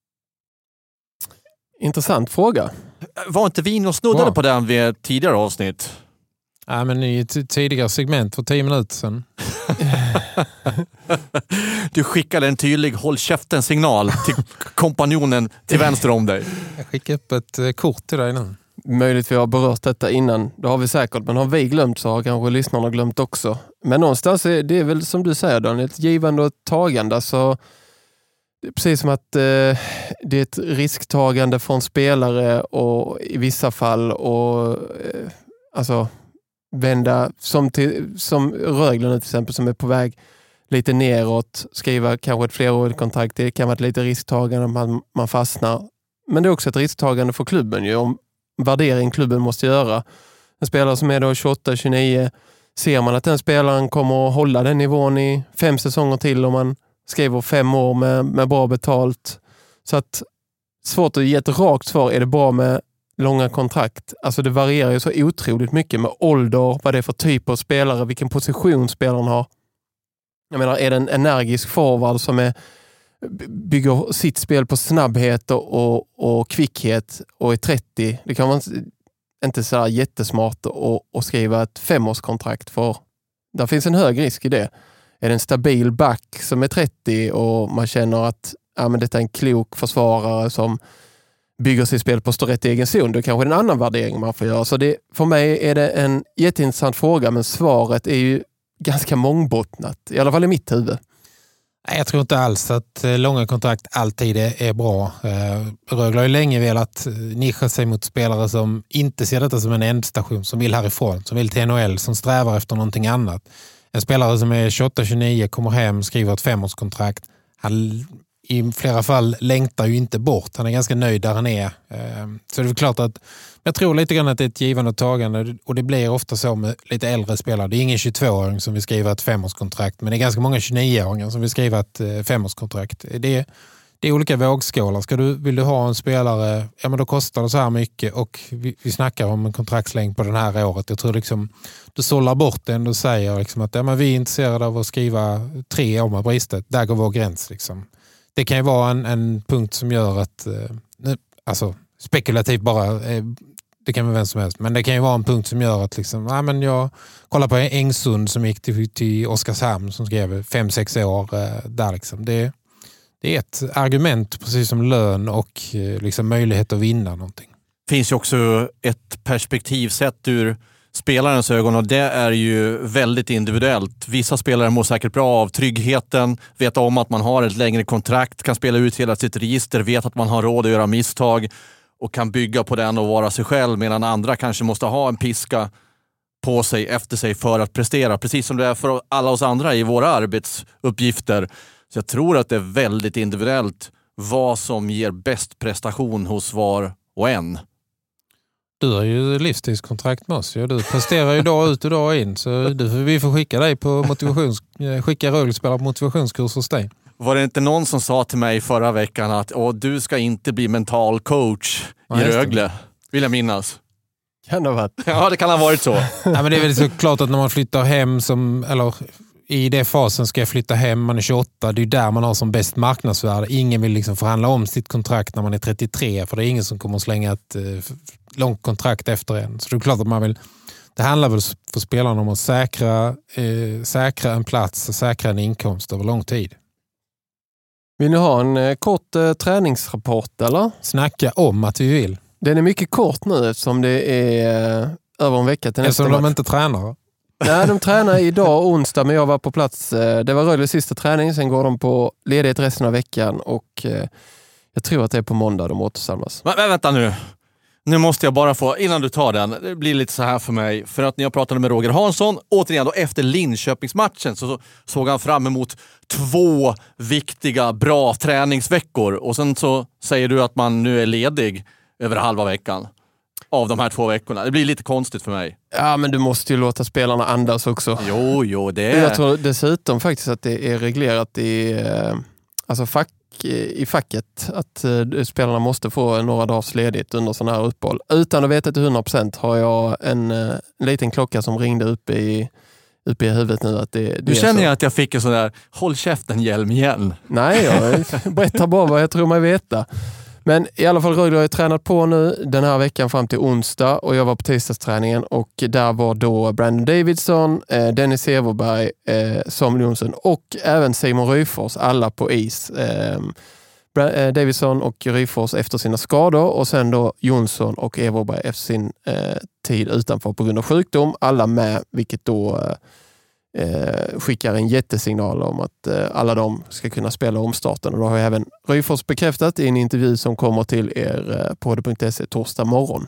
Speaker 2: Intressant fråga.
Speaker 1: Var inte vi och snuddade på den vid ett tidigare avsnitt?
Speaker 3: Ja, men i ett tidigare segment för 10 minuter sedan.
Speaker 1: Du skickade en tydlig håll käften-signal till kompanjonen till vänster om dig.
Speaker 3: Jag skickar upp ett kort till dig nu.
Speaker 2: möjligt vi har berört detta innan. Det har vi säkert, men har vi glömt så har kanske lyssnarna glömt också. Men någonstans är det väl som du säger, Daniel, ett givande och ett tagande. Så det är precis som att det är ett risktagande från spelare och i vissa fall och alltså vända som Rögle nu till exempel, som är på väg lite neråt, skriva kanske ett flerårigt kontrakt. Det kan vara ett lite risktagande om man fastnar. Men det är också ett risktagande för klubben ju, om värdering klubben måste göra. En spelare som är då 28-29, ser man att den spelaren kommer att hålla den nivån i 5 säsonger till om man skriver 5 år med bra betalt. Så att svårt att ge ett rakt svar, är det bra med långa kontrakt? Alltså det varierar ju så otroligt mycket med ålder, vad det är för typ av spelare, vilken position spelaren har. Jag menar, är det en energisk forward som bygger sitt spel på snabbhet och kvickhet och är 30, det kan man inte så jättesmart att skriva ett 5-årskontrakt för. Där finns en hög risk i det. Är det en stabil back som är 30 och man känner att men detta är en klok försvarare som bygger sitt spel på stå rätt egen zon, då kanske det är en annan värdering man får göra. Så för mig är det en jätteintressant fråga, men svaret är ju ganska mångbottnat, i alla fall i mitt huvud.
Speaker 3: Jag tror inte alls att långa kontrakt alltid är bra. Rögle har ju länge velat nischa sig mot spelare som inte ser detta som en ändstation, som vill härifrån, som vill till NHL, som strävar efter någonting annat. En spelare som är 28-29 kommer hem, skriver ett 5-årskontrakt. Han i flera fall längtar ju inte bort. Han är ganska nöjd där han är. Så det är klart att jag tror lite grann att det är ett givande och tagande, och det blir ofta så med lite äldre spelare. Det är ingen 22-åring som vill skriva ett 5-årskontrakt, men det är ganska många 29-åringar som vill skriva ett 5-årskontrakt. Det är olika vågskålar. Vill du ha en spelare, ja men då kostar det så här mycket, och vi snackar om en kontraktslängd på den här året. Jag tror liksom du sållar bort den och säger liksom att men vi är intresserade av att skriva 3 år med bristet. Där går vår gräns liksom. Det kan ju vara en punkt som gör att, alltså spekulativt bara, det kan vara vem som helst, men det kan ju vara en punkt som gör att liksom, men jag kollar på Engsund som gick till Oskarshamn som skrev 5-6 år där liksom. Det är ett argument precis som lön och liksom möjlighet att vinna någonting.
Speaker 1: Finns ju också ett perspektiv sett ur spelarens ögon, och det är ju väldigt individuellt. Vissa spelare mår säkert bra av tryggheten, vet om att man har ett längre kontrakt, kan spela ut hela sitt register, vet att man har råd att göra misstag och kan bygga på den och vara sig själv, medan andra kanske måste ha en piska på sig, efter sig för att prestera, precis som det är för alla oss andra i våra arbetsuppgifter. Så jag tror att det är väldigt individuellt vad som ger bäst prestation hos var och en.
Speaker 3: Du har ju livstidskontrakt med oss. Ja. Du presterar ju dag ut och dag in. Så vi får skicka dig på skicka Rögle-spelare på motivationskurs hos dig.
Speaker 1: Var det inte någon som sa till mig förra veckan att du ska inte bli mental coach i Rögle? Vill jag minnas.
Speaker 2: Kan det ha varit?
Speaker 1: Ja, det kan ha varit så.
Speaker 3: Ja, men det är väl så klart att när man flyttar hem i det fasen ska jag flytta hem, man är 28, det är där man har som bäst marknadsvärde. Ingen vill liksom förhandla om sitt kontrakt när man är 33, för det är ingen som kommer att slänga ett långt kontrakt efter en. Så det är klart att man vill, det handlar väl för spelarna om att säkra en plats och säkra en inkomst över lång tid.
Speaker 2: Vill ni ha en kort träningsrapport eller?
Speaker 3: Snacka om att vi vill.
Speaker 2: Den är mycket kort nu eftersom det är över en vecka till nästa match.
Speaker 3: Eftersom de inte tränar.
Speaker 2: Nej, de tränar idag onsdag, men jag var på plats. Det var Rögles sista träning, sen går de på ledighet resten av veckan och jag tror att det är på måndag de återsamlas.
Speaker 1: Men vänta nu. Nu måste jag bara få, innan du tar den, det blir lite så här för mig. För att när jag pratade med Roger Hansson, återigen då efter Linköpingsmatchen, så såg han fram emot 2 viktiga, bra träningsveckor. Och sen så säger du att man nu är ledig över halva veckan av de här 2 veckorna. Det blir lite konstigt för mig.
Speaker 2: Ja, men du måste ju låta spelarna andas också.
Speaker 1: Jo, det är...
Speaker 2: Jag tror dessutom faktiskt att det är reglerat i facket att spelarna måste få några dagars ledigt under sådana här uppehåll. Utan att veta till 100% har jag en liten klocka som ringde uppe i huvudet nu. Att det
Speaker 1: du känner jag att jag fick en sån där håll käften hjälm igen.
Speaker 2: Nej, jag berättar bara vad jag tror mig veta. Men i alla fall Rögle har jag tränat på nu den här veckan fram till onsdag och jag var på tisdagsträningen och där var då Brandon Davidson, Dennis Everberg, Samuel Jonsson och även Simon Ryfors, alla på is. Davidsson och Ryfors efter sina skador och sen då Jonsson och Everberg efter sin tid utanför på grund av sjukdom. Alla med, vilket då skickar en jättesignal om att alla de ska kunna spela omstarten. Och då har även Ryfors bekräftat i en intervju som kommer till er på hd.se torsdag morgon.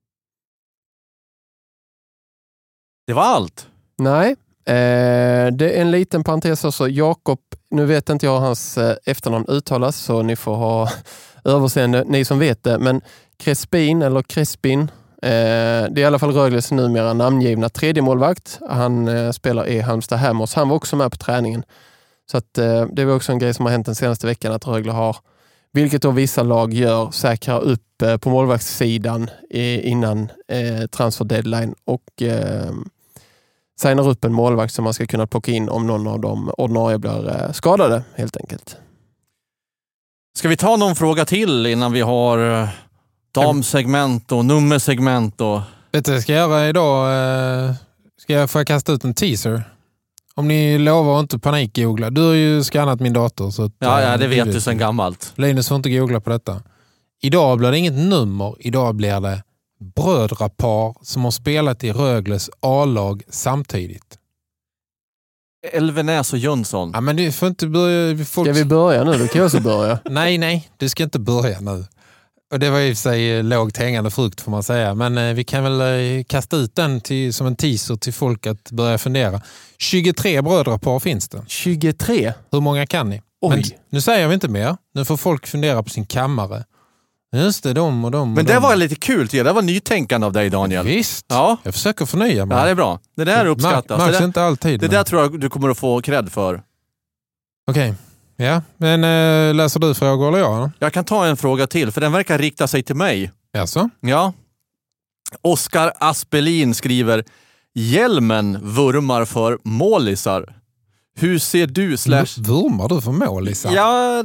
Speaker 1: Det var allt.
Speaker 2: Nej, det är en liten parentes också. Jakob, nu vet inte jag hans efternamn uttalas så ni får ha överseende, ni som vet det. Men Crespin eller Crespin, det är i alla fall Rögles numera namngivna tredje målvakt. Han spelar i Halmstad Hammers. Han var också med på träningen. Så att, det var också en grej som har hänt den senaste veckan att Rögle har, vilket då vissa lag gör, säkrar upp på målvaktssidan innan transfer deadline och signar upp en målvakt som man ska kunna plocka in om någon av de ordinarie blir skadade helt enkelt.
Speaker 1: Ska vi ta någon fråga till innan vi har damsegment och nummersegment? Och...
Speaker 3: Vet du vad jag ska göra idag? Får jag kasta ut en teaser? Om ni lovar att inte panikgoogla. Du har ju skannat min dator. Så att,
Speaker 1: ja, det vet du sedan gammalt.
Speaker 3: Linus får inte googla på detta. Idag blir det inget nummer. Idag blir det brödrapar som har spelat i Rögles A-lag samtidigt.
Speaker 1: Elvenäs och Jönsson.
Speaker 3: Ja, men du får inte börja...
Speaker 2: Ska vi börja nu? Då kan jag också börja.
Speaker 3: Nej, du ska inte börja nu. Och det var i och för sig lågt hängande frukt får man säga. Men vi kan väl kasta ut den som en teaser till folk att börja fundera. 23 brödrapar finns det.
Speaker 2: 23?
Speaker 3: Hur många kan ni?
Speaker 2: Oj.
Speaker 3: Men nu säger vi inte mer. Nu får folk fundera på sin kammare. Just det, de och de.
Speaker 1: Men det var lite kul. Det var nytänkande av dig, Daniel.
Speaker 3: Visst.
Speaker 1: Ja.
Speaker 3: Jag försöker förnya mig.
Speaker 1: Ja, det är bra. Det där uppskattas.
Speaker 3: Märks inte alltid.
Speaker 1: Det där tror jag du kommer att få cred för.
Speaker 3: Okej. Ja, men läser du frågor eller jag?
Speaker 1: Jag kan ta en fråga till, för den verkar rikta sig till mig.
Speaker 3: Jaså?
Speaker 1: Ja. Oskar Aspelin skriver: Hjälmen vurmar för målisar. Hur ser du
Speaker 3: Vurmar du för målisar?
Speaker 1: Ja,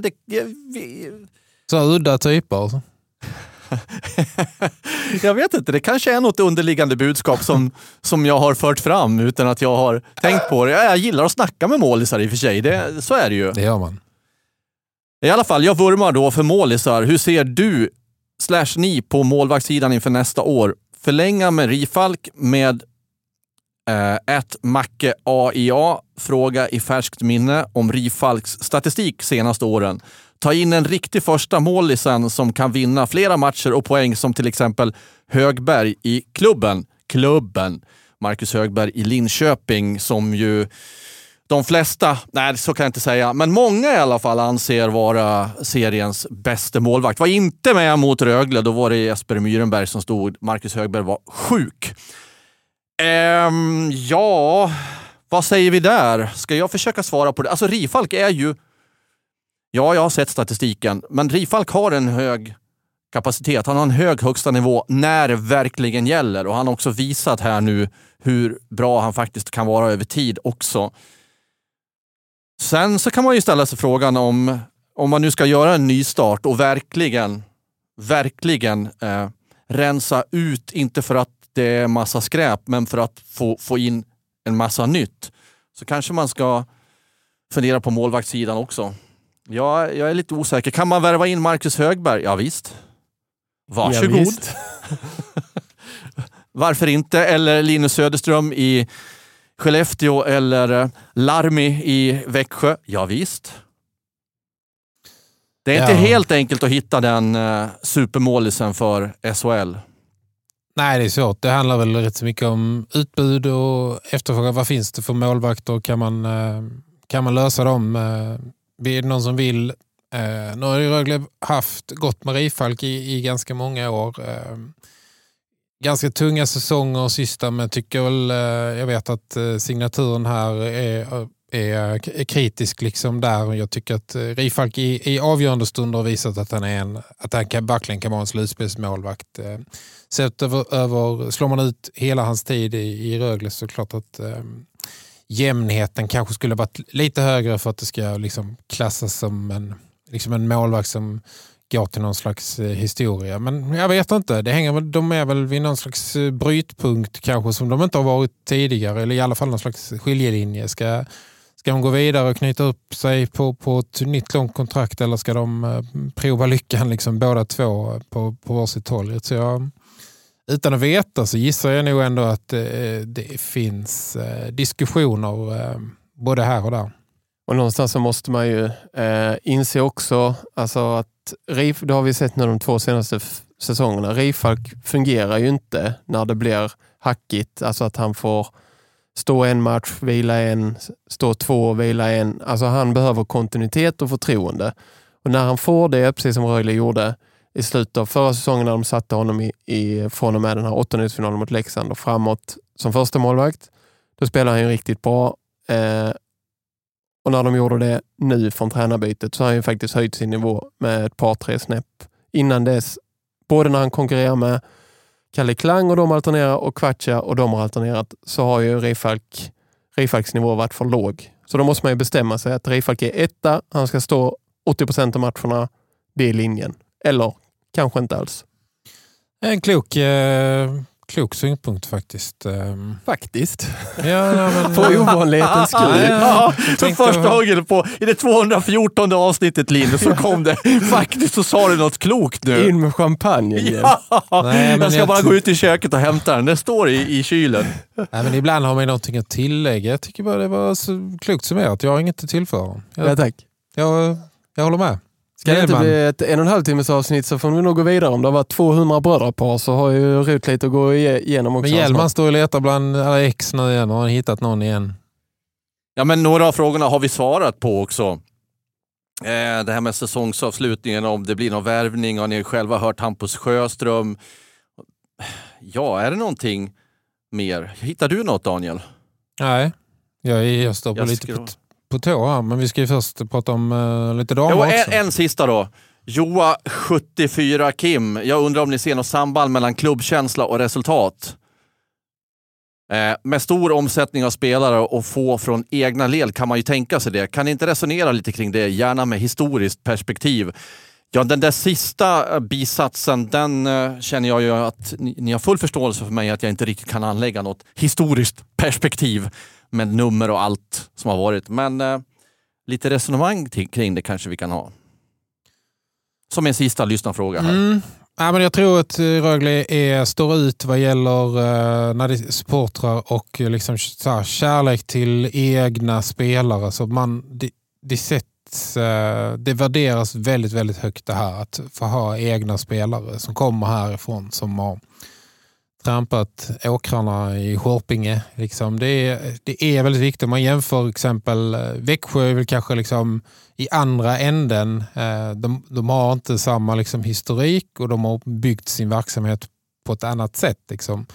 Speaker 3: Så udda typer.
Speaker 1: Jag vet inte, det kanske är något underliggande budskap som jag har fört fram utan att jag har tänkt på det. Jag gillar att snacka med målisar i och för sig, så är det ju.
Speaker 3: Det gör man.
Speaker 1: I alla fall, jag vurmar då för målisar. Hur ser du /ni på målvaktssidan inför nästa år? Förlänga med Rifalk med Macke AIA, fråga i färskt minne om Rifalks statistik senaste åren. Ta in en riktig första målisen som kan vinna flera matcher och poäng som till exempel Högberg i klubben. Marcus Högberg i Linköping som ju de flesta, nej så kan jag inte säga, men många i alla fall anser vara seriens bästa målvakt. Var inte med mot Rögle, då var det Jesper Myrenberg som stod. Marcus Högberg var sjuk. Ja, vad säger vi där? Ska jag försöka svara på det? Alltså Rifalk är ju... Ja, jag har sett statistiken. Men Rifalk har en hög kapacitet. Han har en hög högsta nivå när det verkligen gäller. Och han har också visat här nu hur bra han faktiskt kan vara över tid också. Sen så kan man ju ställa sig frågan om man nu ska göra en ny start och verkligen rensa ut, inte för att det är massa skräp, men för att få in en massa nytt. Så kanske man ska fundera på målvaktssidan också. Ja, jag är lite osäker. Kan man värva in Marcus Högberg? Ja, visst. Varsågod. Ja, visst. Varför inte? Eller Linus Söderström i Skellefteå eller Larmi i Växjö? Ja, visst. Det är inte helt enkelt att hitta den supermålisen för SHL.
Speaker 3: Nej, det är svårt. Det handlar väl rätt så mycket om utbud och efterfrågan. Vad finns det för målvakter? Kan man lösa dem? Är det någon som vill? Nu har ju Rögle gått med Rifalk i ganska många år. Ganska tunga säsonger sista, men tycker väl, jag vet att signaturen här är kritisk liksom där. Jag tycker att Rifalk i avgörande stunder har visat att han verkligen kan vara en slutspelsmålvakt. Sett slår man ut hela hans tid i Rögle så klart att jämnheten kanske skulle varit lite högre för att det ska liksom klassas som en målvakt som går till någon slags historia. Men jag vet inte. De är väl vid någon slags brytpunkt kanske som de inte har varit tidigare. Eller i alla fall någon slags skiljelinje. Ska Ska de gå vidare och knyta upp sig på ett nytt långt kontrakt, eller ska de prova lyckan liksom båda två på varsitt håll? Så jag, utan att veta, så gissar jag nog ändå att det finns diskussioner både här och där. Och
Speaker 2: någonstans så måste man ju inse också alltså att det har vi sett nu de 2 senaste säsongerna. Rifalk fungerar ju inte när det blir hackigt. Alltså att han får stå en match, vila en, stå 2, vila en. Alltså han behöver kontinuitet och förtroende. Och när han får det, precis som Rögle gjorde i slutet av förra säsongen när de satte honom från och med den här 8-finalen mot Leksand och framåt som första målvakt, då spelar han ju riktigt bra. Och när de gjorde det nu från tränarbytet så har han ju faktiskt höjt sin nivå med ett par 3 snäpp. Innan dess, både när han konkurrerar med Kalle Klang och de alternerar och Kvartja och de har alternerat, så har ju Rifalks nivå varit för låg. Så då måste man ju bestämma sig att Rifalk är 1, han ska stå 80% av matcherna, det är linjen. Eller kanske inte alls.
Speaker 3: En klok synpunkt faktiskt.
Speaker 2: Faktiskt.
Speaker 3: Ja, men,
Speaker 2: på ovanlighetens skull.
Speaker 1: För första gången i det 214 avsnittet, Linus, så kom det faktiskt, så sa du något klokt nu.
Speaker 2: In med champagne igen.
Speaker 1: Ja. Nej, jag ska bara gå ut i köket och hämta den. Den står i kylen.
Speaker 3: Nej, men ibland har man någonting att tillägga. Jag tycker bara det var så klokt som att jag har inget att tillföra.
Speaker 2: Ja, tack.
Speaker 3: Jag håller med.
Speaker 2: Ska det inte bli ett 1,5 timmes avsnitt, så får vi nog gå vidare. Om det har varit 200 brödrapar så har ju Rut lite att gå igenom också.
Speaker 3: Men Hjelman står och letar bland alla ex nu igen. Har han hittat någon igen?
Speaker 1: Ja, men några av frågorna har vi svarat på också. Det här med säsongsavslutningen, om det blir någon värvning. Har ni själva hört Hampus Sjöström? Ja, är det någonting mer? Hittar du något, Daniel?
Speaker 3: Nej, jag står på lite på tå här, men vi ska ju först prata om lite damer också.
Speaker 1: En sista då. Joa 74 Kim. Jag undrar om ni ser något samband mellan klubbkänsla och resultat. Med stor omsättning av spelare och få från egna led kan man ju tänka sig det. Kan ni inte resonera lite kring det? Gärna med historiskt perspektiv. Ja, den där sista bisatsen, den känner jag ju att ni har full förståelse för mig att jag inte riktigt kan anlägga något historiskt perspektiv med nummer och allt som har varit. Men lite resonemang kring det kanske vi kan ha. Som en sista lyssnarfråga här.
Speaker 3: Ja, men jag tror att Rögle står ut vad gäller när det är supportrar och liksom så här, kärlek till egna spelare. Så det värderas väldigt, väldigt högt det här att få ha egna spelare som kommer härifrån, som har trampat åkrarna i Skörpinge. Liksom. Det är väldigt viktigt. Om man jämför exempel Växjö är väl kanske liksom i andra änden. De har inte samma liksom historik och de har byggt sin verksamhet på ett annat sätt. Liksom.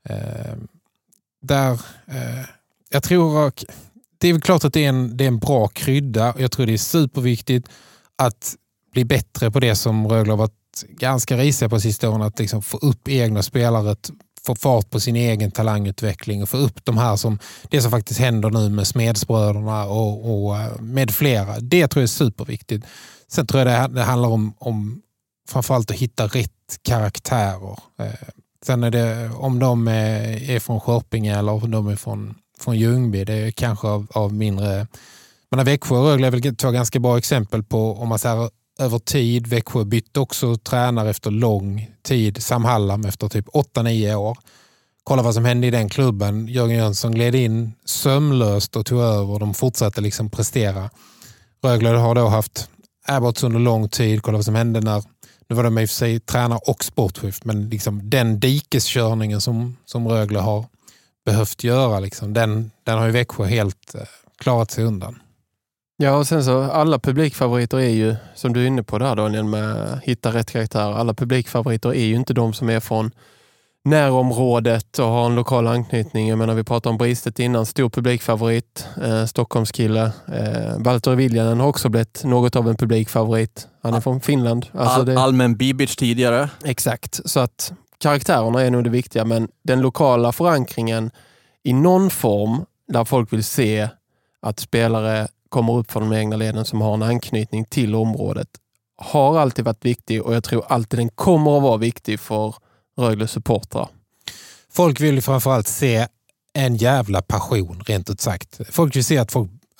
Speaker 3: Jag tror att det är väl klart att det är en bra krydda, och jag tror det är superviktigt att bli bättre på det som Rögle har varit ganska risiga på sista åren, att liksom få upp egna spelare, få fart på sin egen talangutveckling och få upp de här det som faktiskt händer nu med Smedsbröderna och med flera. Det tror jag är superviktigt. Sen tror jag det handlar om framförallt att hitta rätt karaktärer. Sen är det om de är från Skörpinge eller om de är från Ljungby, det är kanske av mindre. Men Växjö och Rögle är väl två ganska bra exempel på, om man säger över tid. Växjö bytte också tränare efter lång tid. Sam Hallam efter typ 8-9 år. Kolla vad som hände i den klubben. Jörgen Jönsson gled in sömlöst och tog över. De fortsatte liksom prestera. Rögle har då haft Abbots under lång tid. Kolla vad som hände nu var de i och för sig tränare och sportchef, men liksom den dikeskörningen som Rögle har behövt göra, liksom, den har ju Växjö helt klarat sig undan.
Speaker 2: Ja, och sen så alla publikfavoriter är ju, som du är inne på där Daniel, med hitta rätt karaktär. Alla publikfavoriter är ju inte de som är från närområdet och har en lokal anknytning. Jag menar, vi pratade om Bristet innan, stor publikfavorit, Stockholmskille. Valtteri Viljanen har också blivit något av en publikfavorit. Han är från Finland. Alltså
Speaker 1: Almen Bibic tidigare.
Speaker 2: Exakt, så att karaktärerna är nog det viktiga, men den lokala förankringen i någon form där folk vill se att spelare kommer upp från de egna leden som har en anknytning till området har alltid varit viktig, och jag tror alltid den kommer att vara viktig för Rögle supportrar.
Speaker 3: Folk vill framförallt se en jävla passion, rent ut sagt. Folk vill se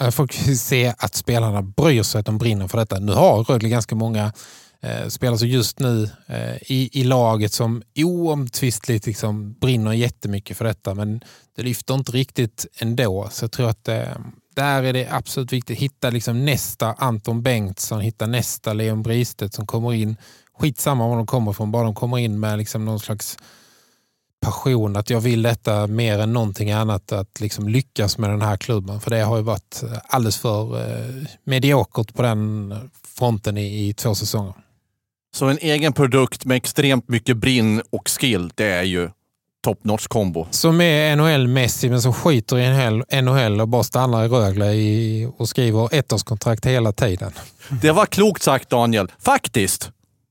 Speaker 3: Jag får se att spelarna bryr sig, att de brinner för detta. Nu har Rögle ganska många spelare så just nu i laget som oomtvistligt liksom brinner jättemycket för detta, men det lyfter inte riktigt ändå. Så jag tror att där är det absolut viktigt att hitta liksom nästa Anton Bengtsson, hitta nästa Leon Bristedt som kommer in. Skitsamma var de kommer från, bara de kommer in med liksom någon slags passion, att jag vill detta mer än någonting annat, att liksom lyckas med den här klubben, för det har ju varit alldeles för mediokert på den fronten i 2 säsonger.
Speaker 1: Så en egen produkt med extremt mycket brinn och skill, det är ju top-notch kombo.
Speaker 3: Som är NHL-mässig men som skiter i en NHL och bara stannar i Rögle och skriver 1-årskontrakt hela tiden.
Speaker 1: Det var klokt sagt, Daniel. Faktiskt!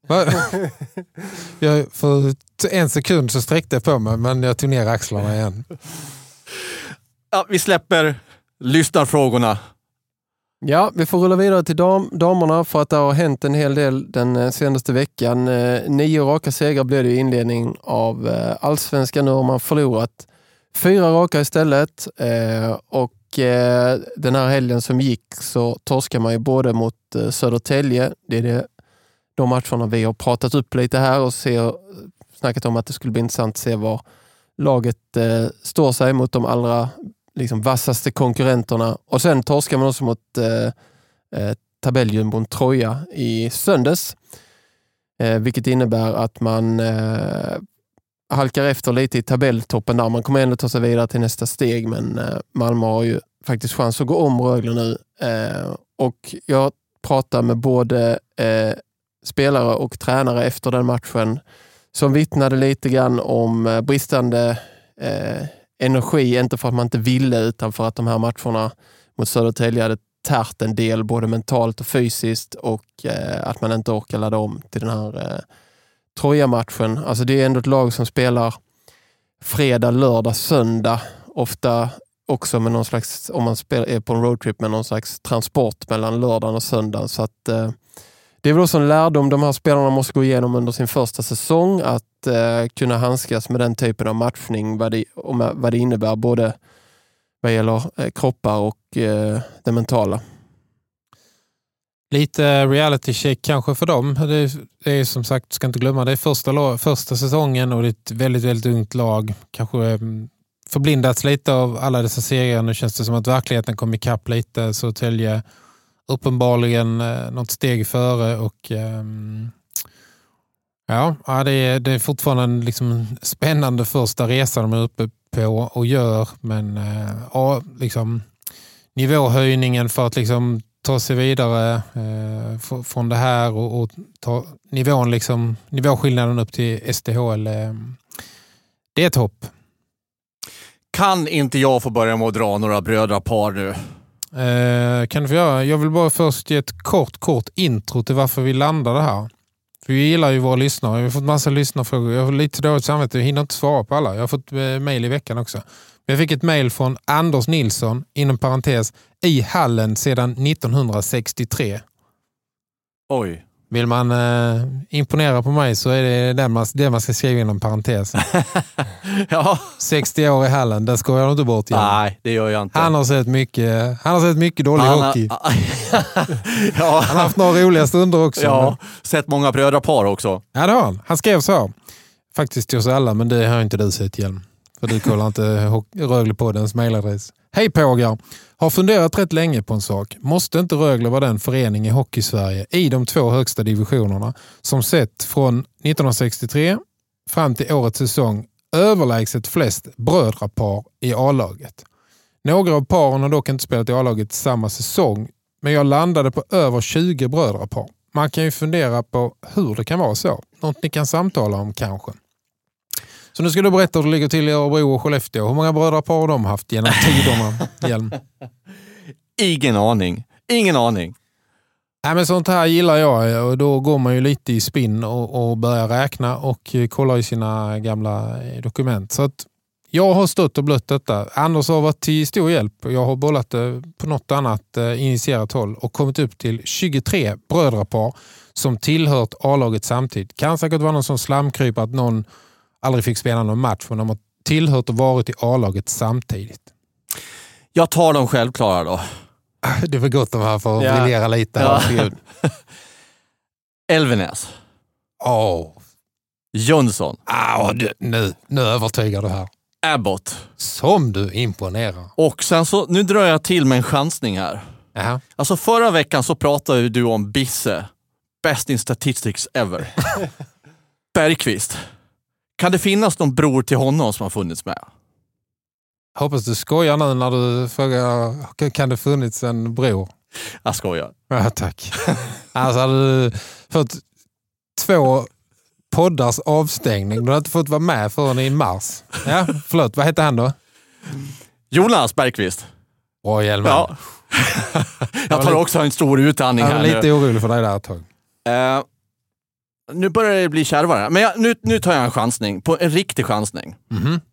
Speaker 3: För 1 sekund så sträckte jag på mig, men jag tog ner axlarna igen.
Speaker 1: Ja, vi släpper lyssnarfrågorna.
Speaker 2: Ja, vi får rulla vidare till damerna för att det har hänt en hel del den senaste veckan. 9 raka segrar blev det i inledning av allsvenskan. Nu har man förlorat 4 raka istället. Och den här helgen som gick så torskar man ju både mot Södertälje. Det är de matcherna vi har pratat upp lite här och snackat om att det skulle bli intressant att se var laget står sig mot de allra liksom vassaste konkurrenterna. Och sen torskar man också mot tabelljunbon Troja i söndags. Vilket innebär att man halkar efter lite i tabelltoppen där. Man kommer ändå ta sig vidare till nästa steg, men Malmö har ju faktiskt chans att gå om Rögle nu. Och jag pratar med både spelare och tränare efter den matchen som vittnade lite grann om bristande energi, inte för att man inte ville utan för att de här matcherna mot Södertälje hade tärt en del både mentalt och fysiskt, och att man inte orkar ladda om till den här Troja-matchen. Alltså det är ändå ett lag som spelar fredag, lördag, söndag, ofta också med någon slags, om man är på en roadtrip med någon slags transport mellan lördagen och söndagen, så att det är väl också en lärdom de här spelarna måste gå igenom under sin första säsong, att kunna handskas med den typen av matchning, vad det innebär både vad gäller kroppar och det mentala.
Speaker 3: Lite reality check kanske för dem. Det är som sagt, ska inte glömma, det är första säsongen och det är ett väldigt, väldigt ungt lag. Kanske förblindats lite av alla dessa serier. Nu känns det som att verkligheten kom ikapp lite, så Tälje uppenbarligen något steg före, och det är fortfarande en liksom spännande första resa de är uppe på och gör, men liksom nivåhöjningen för att liksom ta sig vidare från det här och ta nivåskillnaden upp till STHL, det är topp.
Speaker 1: Kan inte jag få börja med att dra några brödrapar nu?
Speaker 3: Kan du få göra? Jag vill bara först ge ett kort intro till varför vi landade här. För vi gillar ju våra lyssnare. Vi har fått massa lyssnarfrågor. Jag har lite dåligt samvete. Jag hinner inte svara på alla. Jag har fått mejl i veckan också. Men jag fick ett mejl från Anders Nilsson, inom parentes, i Hallen sedan 1963.
Speaker 1: Oj.
Speaker 3: Vill man imponera på mig så är det det man ska skriva inom parentes.
Speaker 1: Ja.
Speaker 3: 60 år i Hallen, där ska jag inte bort igen.
Speaker 1: Nej, det gör jag inte.
Speaker 3: Han har sett mycket dålig hockey.
Speaker 1: Ja.
Speaker 3: Han har haft några roliga stunder också.
Speaker 1: Ja, sett många brödrapar också.
Speaker 3: Ja, det har han. Han skrev så här. Faktiskt till oss alla, men det har inte du sett igen. För du kollar inte Rögle på dens mailadress. Hej pågar! Har funderat rätt länge på en sak. Måste inte Rögle vara den förening i Hockey-Sverige i de 2 högsta divisionerna som sett från 1963 fram till årets säsong överlägset flest brödrapar i A-laget? Några av paren har dock inte spelat i A-laget samma säsong, men jag landade på över 20 brödrapar. Man kan ju fundera på hur det kan vara så. Något ni kan samtala om kanske. Så nu ska du berätta hur det ligger till i Örebro och Skellefteå. Hur många brödrapar har de haft genom tiderna? Hjelm?
Speaker 1: Ingen aning.
Speaker 3: Nej, men sånt här gillar jag, och då går man ju lite i spinn och börjar räkna och kolla i sina gamla dokument. Så att jag har stött och blött detta. Anders har varit till stor hjälp. Jag har bollat det på något annat initierat håll och kommit upp till 23 brödrapar som tillhört A-laget samtidigt. Kan säkert vara någon som slamkryper att någon aldrig fick spela någon match, men de har tillhört och varit i A-laget samtidigt.
Speaker 1: Jag tar dem självklara då.
Speaker 3: Det är för gott om här för att briljera lite.
Speaker 1: Ja. Elvenäs. Jönsson.
Speaker 3: Nu övertygar du här.
Speaker 1: Abbott.
Speaker 3: Som du imponerar.
Speaker 1: Och sen så, nu drar jag till med en chansning här.
Speaker 3: Jaha.
Speaker 1: Alltså förra veckan så pratade du om Bisse. Best in statistics ever. Bergqvist. Kan det finnas någon bror till honom som har funnits med?
Speaker 3: Hoppas du skojar nu när du frågar kan det funnits en bror?
Speaker 1: Jag skojar.
Speaker 3: Ja, tack. Alltså hade du fått 2 poddars avstängning. Du har inte fått vara med förrän i mars. Ja, förlåt. Vad heter han då?
Speaker 1: Jonas Bergqvist.
Speaker 3: Bra Hjelmen.
Speaker 1: Ja. Jag tar också en stor utandning här
Speaker 3: nu. Jag är lite orolig för dig där ett tag.
Speaker 1: Nu börjar det bli kärvare. Men nu tar jag en chansning. På en riktig chansning.
Speaker 3: Mm-hmm.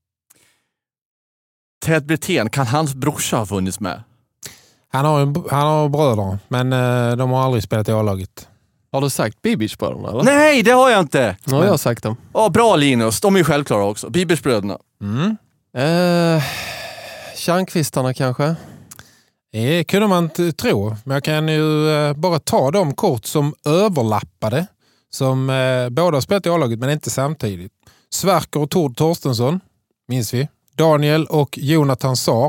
Speaker 1: Ted Brithén, kan hans brorsa ha funnits med?
Speaker 3: Han har bröder, men de har aldrig spelat i A-laget.
Speaker 2: Har du sagt Bibic-bröderna eller?
Speaker 1: Nej, det har jag inte.
Speaker 2: Nu har jag sagt dem.
Speaker 1: Bra Linus, de är ju självklara också. Bibic-bröderna.
Speaker 2: Kärnkvistarna kanske?
Speaker 3: Det kunde man inte tro. Men jag kan ju bara ta de kort som överlappade. Som båda har spelat i A-laget men inte samtidigt. Sverker och Tord Torstensson, minns vi. Daniel och Jonathan Saar.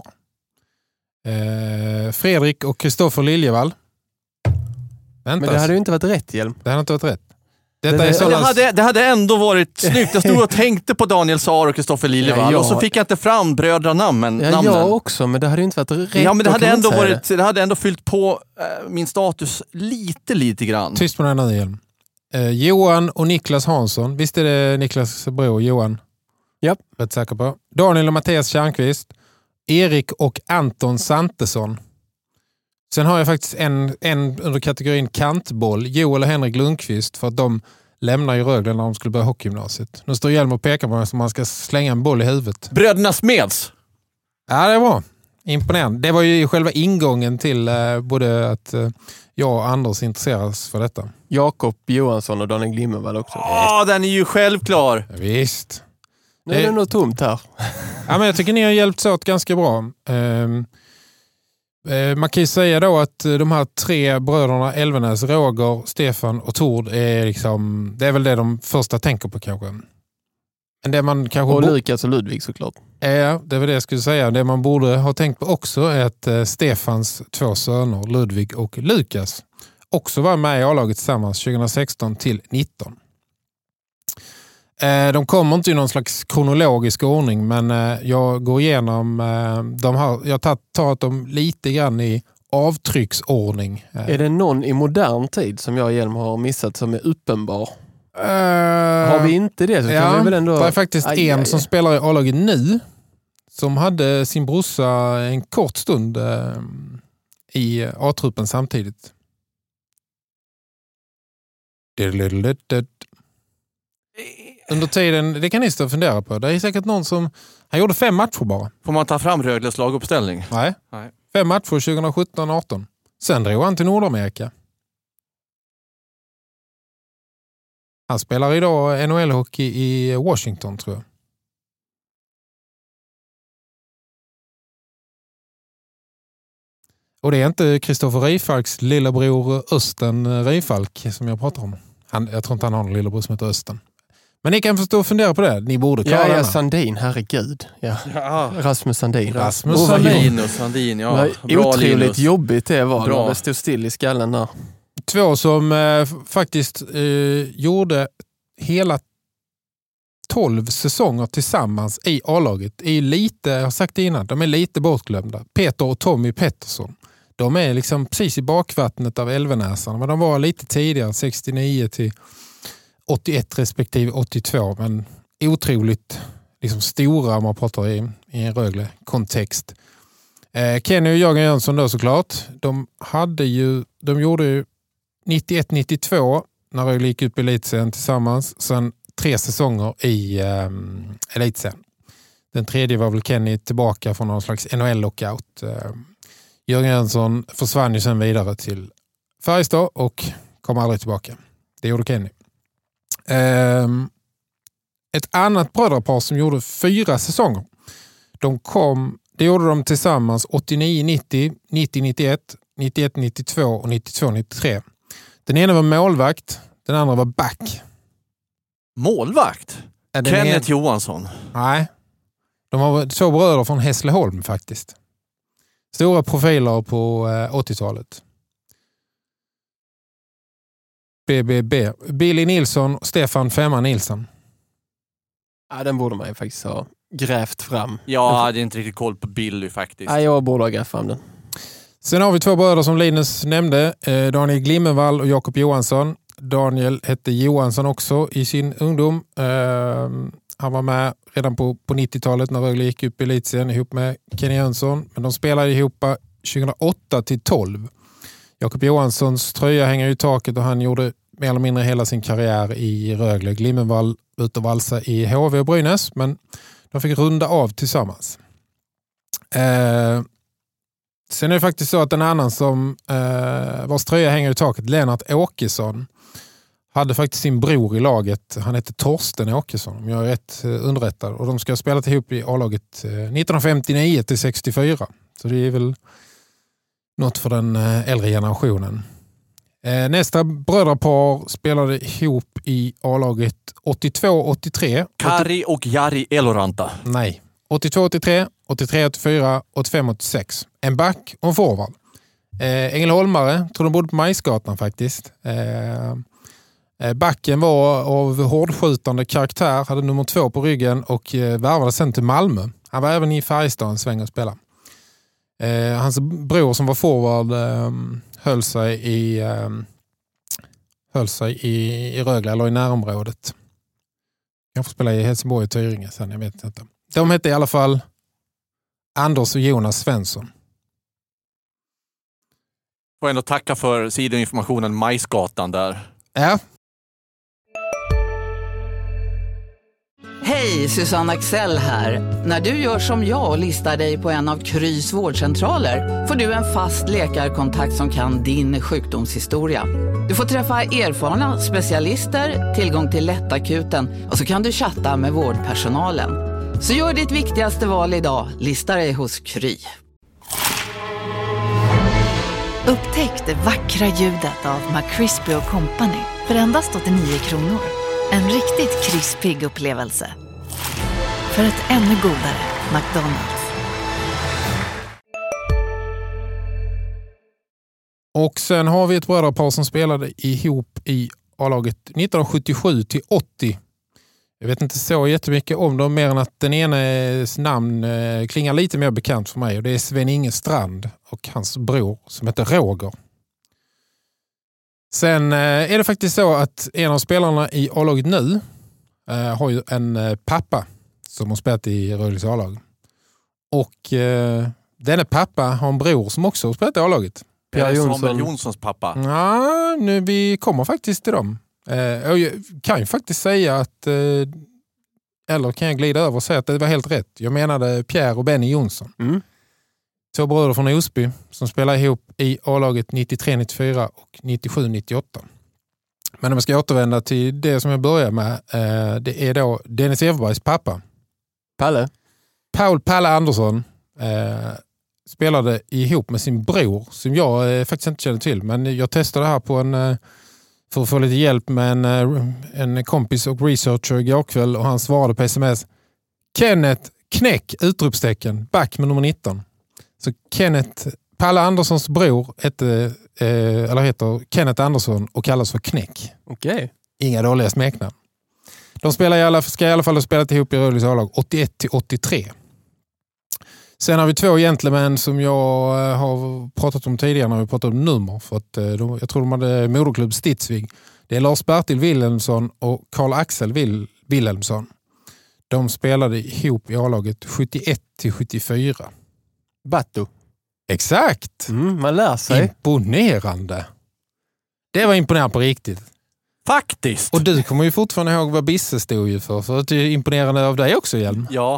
Speaker 3: Fredrik och Kristoffer Liljevall.
Speaker 2: Men det hade ju inte varit rätt, Hjelm.
Speaker 3: Det hade inte varit rätt.
Speaker 1: Det hade ändå varit snyggt. Jag stod och tänkte på Daniel Saar och Kristoffer Liljevall och så fick jag inte fram brödranamnen.
Speaker 2: Jag också, men det hade ju inte varit rätt.
Speaker 1: Ja, men det hade ändå fyllt på min status lite grann.
Speaker 3: Tyst på den här Hjelm. Johan och Niklas Hansson. Visst är det Niklas bror Johan?
Speaker 2: Japp.
Speaker 3: Rätt säker på. Daniel och Mattias Kärnqvist. Erik och Anton Santesson. Sen har jag faktiskt en under kategorin kantboll. Joel och Henrik Lundqvist, för att de lämnar ju Rögle när de skulle börja hockeygymnasiet. Nu står Hjelm och pekar på mig som man ska slänga en boll i huvudet.
Speaker 1: Bröderna Smeds.
Speaker 3: Ja, det var imponerande. Det var ju själva ingången till både att jag och Anders intresseras för detta.
Speaker 2: Jakob Johansson och Daniel Glimmervall också.
Speaker 1: Den är ju självklar.
Speaker 3: Ja, visst.
Speaker 2: Nu är det nog tomt här.
Speaker 3: Ja, men jag tycker ni har hjälpts åt ganska bra. Man kan ju säga då att de här 3 bröderna Elvenäs, Roger, Stefan och Tord är liksom, det är väl det de första tänker på kanske. Men det man kanske
Speaker 2: och Lukas och Ludvig såklart.
Speaker 3: Ja, det var det jag skulle säga. Det man borde ha tänkt på också är att Stefans 2 söner, Ludvig och Lukas, också var med i A-laget tillsammans 2016 till 19. De kommer inte i någon slags kronologisk ordning, men jag går igenom jag har tagit dem lite grann i avtrycksordning.
Speaker 2: Är det någon i modern tid som jag genom har missat som är uppenbar? Har vi inte det så kan vi väl ändå...
Speaker 3: Det är faktiskt som spelar i A-laget nu som hade sin brorsa en kort stund i A-truppen samtidigt. Under tiden, det kan ni stå och fundera på. Det är säkert någon som... Han gjorde 5 matcher bara.
Speaker 1: Får man ta fram Rögles laguppställning?
Speaker 3: Nej. 5 matcher 2017-18. Sen drog han till Nordamerika. Han spelar idag NHL-hockey i Washington, tror jag. Och det är inte Kristoffer Reifalks lillebror Östen Reifalk som jag pratar om. Jag tror inte han har en lillebror som heter Östen. Men ni kan förstå och fundera på det. Ni borde klara denna.
Speaker 2: Sandin, herregud. Ja.
Speaker 3: Rasmus
Speaker 2: Rasmus
Speaker 3: Sandin.
Speaker 1: Linus Sandin, ja.
Speaker 2: Bra, otroligt jobbigt det var. Bra. Det stod still i skallen där.
Speaker 3: 2 som faktiskt gjorde hela 12 säsonger tillsammans i A-laget. Jag har sagt det innan, de är lite bortglömda. Peter och Tommy Pettersson. De är liksom precis i bakvattnet av Elvenäsarna, men de var lite tidigare, 69 till 81 respektive 82, men otroligt liksom stora om man pratar i en Rögle-kontext. Kenny och Jörgen Jönsson då såklart. De gjorde ju 91-92 när Rögle gick upp i elitserien tillsammans. Sen 3 säsonger i elitserien. Den tredje var väl Kenny tillbaka från någon slags NHL-lockout. Jörgen Jönsson försvann ju sen vidare till Färjestad och kom aldrig tillbaka. Det gjorde Kenny. Ett annat brödrapar som gjorde 4 säsonger. De kom Det gjorde de tillsammans 89-90, 90-91, 91-92 och 92-93. Den ena var målvakt, den andra var back.
Speaker 1: Målvakt? Kenneth Johansson.
Speaker 3: Nej. De var 2 bröder från Hässleholm faktiskt. Stora profiler på 80-talet. BBB. Billy Nilsson och Stefan Femma Nilsson.
Speaker 2: Ja, den borde man ju faktiskt ha grävt fram.
Speaker 1: Jag hade inte riktigt koll på Billy faktiskt.
Speaker 2: Ja, jag borde ha grävt fram den.
Speaker 3: Sen har vi 2 bröder som Linus nämnde. Daniel Glimmervall och Jakob Johansson. Daniel hette Johansson också i sin ungdom. Han var med redan på 90-talet när Rögle gick upp i elitserien ihop med Kenny Jönsson. Men de spelade ihop 2008-12. Jakob Johanssons tröja hänger i taket och han gjorde mer eller mindre hela sin karriär i Rögle. Glimmervall ut och valsa i HV och Brynäs, men de fick runda av tillsammans. Sen är det faktiskt så att en annan som vars tröja hänger i taket, Lennart Åkesson, hade faktiskt sin bror i laget. Han heter Torsten Åkesson, om jag är rätt underrättad. Och de ska ha spelat ihop i A-laget 1959-64. Så det är väl något för den äldre generationen. Nästa brödrapar spelade ihop i A-laget 82-83.
Speaker 1: Kari och Jari Eloranta.
Speaker 3: Nej. 82-83, 83-84, 85-86. En back och en forward. Ängelholmare, tror de bodde på Majsgatan faktiskt. Backen var av hårdskjutande karaktär, hade nummer 2 på ryggen och värvade sen till Malmö. Han var även i Färjestad en sväng och spelade. Hans bror som var forward höll sig i Rögle eller i närområdet. Jag får spela i Helsingborg och Tyringe sen, jag vet inte. De hette i alla fall Anders och Jonas Svensson.
Speaker 1: Får ändå tacka för sidoinformationen Majsgatan där.
Speaker 3: Ja.
Speaker 4: Hej, Susanne Axel här. När du gör som jag och listar dig på en av Krys vårdcentraler får du en fast läkarkontakt som kan din sjukdomshistoria. Du får träffa erfarna specialister, tillgång till lättakuten och så kan du chatta med vårdpersonalen. Så gör ditt viktigaste val idag, lista dig hos Kry.
Speaker 6: Upptäck det vackra ljudet av McCrispy & Company för endast 89 kronor. En riktigt krispig upplevelse. För ett ännu godare McDonald's.
Speaker 3: Och sen har vi ett brödrapar som spelade ihop i A-laget 1977-80. Jag vet inte så jättemycket om dem mer än att den enes namn klingar lite mer bekant för mig. Och det är Sven-Inge Strand och hans bror som heter Roger. Sen är det faktiskt så att en av spelarna i A-laget nu har ju en pappa som har spelat i Rögles A-lag. Och denne pappa har en bror som också har spelat i A-laget.
Speaker 1: Samuel Jonssons pappa.
Speaker 3: Ja, nu vi kommer faktiskt till dem. Jag kan ju faktiskt säga att eller kan jag glida över och säga att det var helt rätt. Jag menade Pierre och Benny Jonsson. 2 bröder från Osby som spelar ihop i A-laget 93-94 och 97-98. Men om jag ska återvända till det som jag börjar med, det är då Dennis Everbergs pappa. Paul Andersson spelade ihop med sin bror som jag faktiskt inte känner till. Men jag testade det här på för att få lite hjälp med en kompis och researcher igår kväll och han svarade på sms: Kenneth Knäck, utropstecken, back med nummer 19. Så Palle Anderssons bror heter Kenneth Andersson och kallas för Knäck.
Speaker 2: Okej.
Speaker 3: Inga dåliga smeknamn. De ska i alla fall ha spelat ihop i Rögles A-lag 81-83. Sen har vi 2 gentlemän som jag har pratat om tidigare när vi pratade om nummer. För att jag tror de hade moderklubb Stidsvig. Det är Lars-Bertil Wilhelmsson och Karl-Axel Wilhelmsson. De spelade ihop i A-laget 71-74.
Speaker 2: Batto.
Speaker 3: Exakt!
Speaker 2: Man lär sig.
Speaker 3: Imponerande. Det var imponerande på riktigt.
Speaker 1: Faktiskt!
Speaker 3: Och du kommer ju fortfarande ihåg vad Bisse stod ju för att det är imponerande av dig också, Hjelm.
Speaker 1: Ja.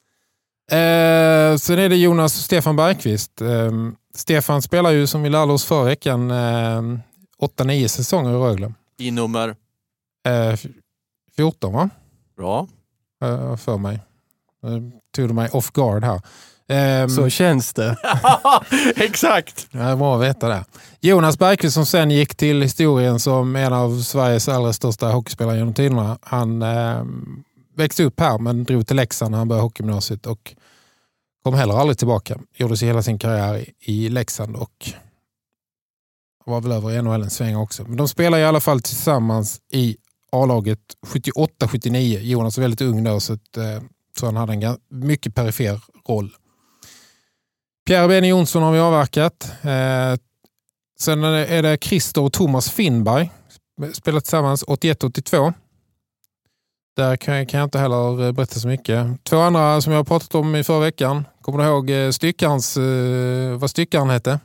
Speaker 3: Sen är det Jonas och Stefan Bergqvist. Stefan spelar ju som vi lärde oss förra veckan 8-9 säsonger i Rögle.
Speaker 1: I nummer?
Speaker 3: 14, va?
Speaker 1: Bra.
Speaker 3: För mig. Tog du mig off guard här.
Speaker 2: Så känns det.
Speaker 1: Exakt!
Speaker 3: Ja, det är bra att veta det. Jonas Bergqvist som sen gick till historien som en av Sveriges allra största hockeyspelare genom tiderna. Han växte upp här men drog till Leksand när han började hockeygymnasiet och kom heller aldrig tillbaka. Gjorde sig hela sin karriär i Leksand och var väl över i NHL en sväng också. Men de spelar i alla fall tillsammans i A-laget 78-79. Jonas var väldigt ung då så han hade en mycket perifer roll. Pierre Benny Jonsson har vi avverkat. Sen är det Christer och Thomas Finnberg. Spelat tillsammans 81-82. Där kan jag inte heller berätta så mycket. 2 andra som jag har pratat om i förra veckan. Kommer du ihåg vad styckaren hette?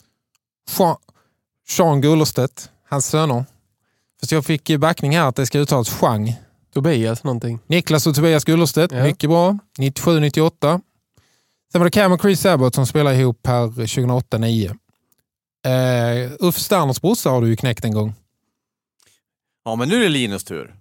Speaker 3: Jean Gullerstedt. Hans söner. Fast jag fick backning här att det ska uttalas Jean.
Speaker 2: Tobias någonting.
Speaker 3: Niklas och Tobias Gullerstedt. Ja. Mycket bra. 97-98. Sen var det Cam och Chris Abbott som spelade ihop här 2008-9. Uffe Sterners brorsa har du ju knäckt en gång.
Speaker 1: Ja, men nu är det Linus tur.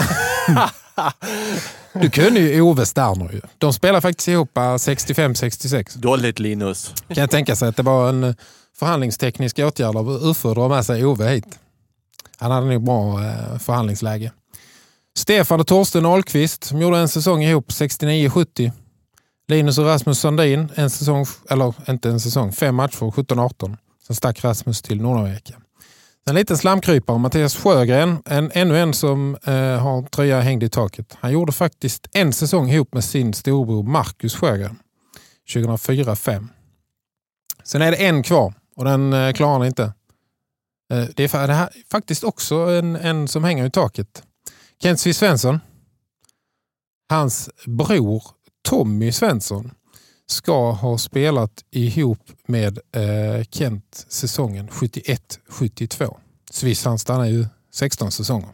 Speaker 3: Du kunde ju Ove Sterner ju. De spelar faktiskt ihop 65-66.
Speaker 1: Dåligt Linus.
Speaker 3: Kan jag tänka sig att det var en förhandlingsteknisk åtgärd av Uffe att dra med sig Ove hit. Han hade nog bra förhandlingsläge. Stefan och Torsten Ahlqvist som gjorde en säsong ihop 69-70. Linus och Rasmus Sandin en säsong, eller inte en säsong, 5 matcher 17-18. Sen stack Rasmus till Nordamerika. En liten slamkrypare, Mattias Sjögren, ännu en som har tröja hängd i taket. Han gjorde faktiskt en säsong ihop med sin storbror Marcus Sjögren 2004-05. Sen är det en kvar och den klarar han inte. Det är faktiskt också en som hänger i taket. Kent Svensson. Hans bror Tommy Svensson ska ha spelat ihop med Kent säsongen 71-72. Swiss han stannar ju 16 säsonger.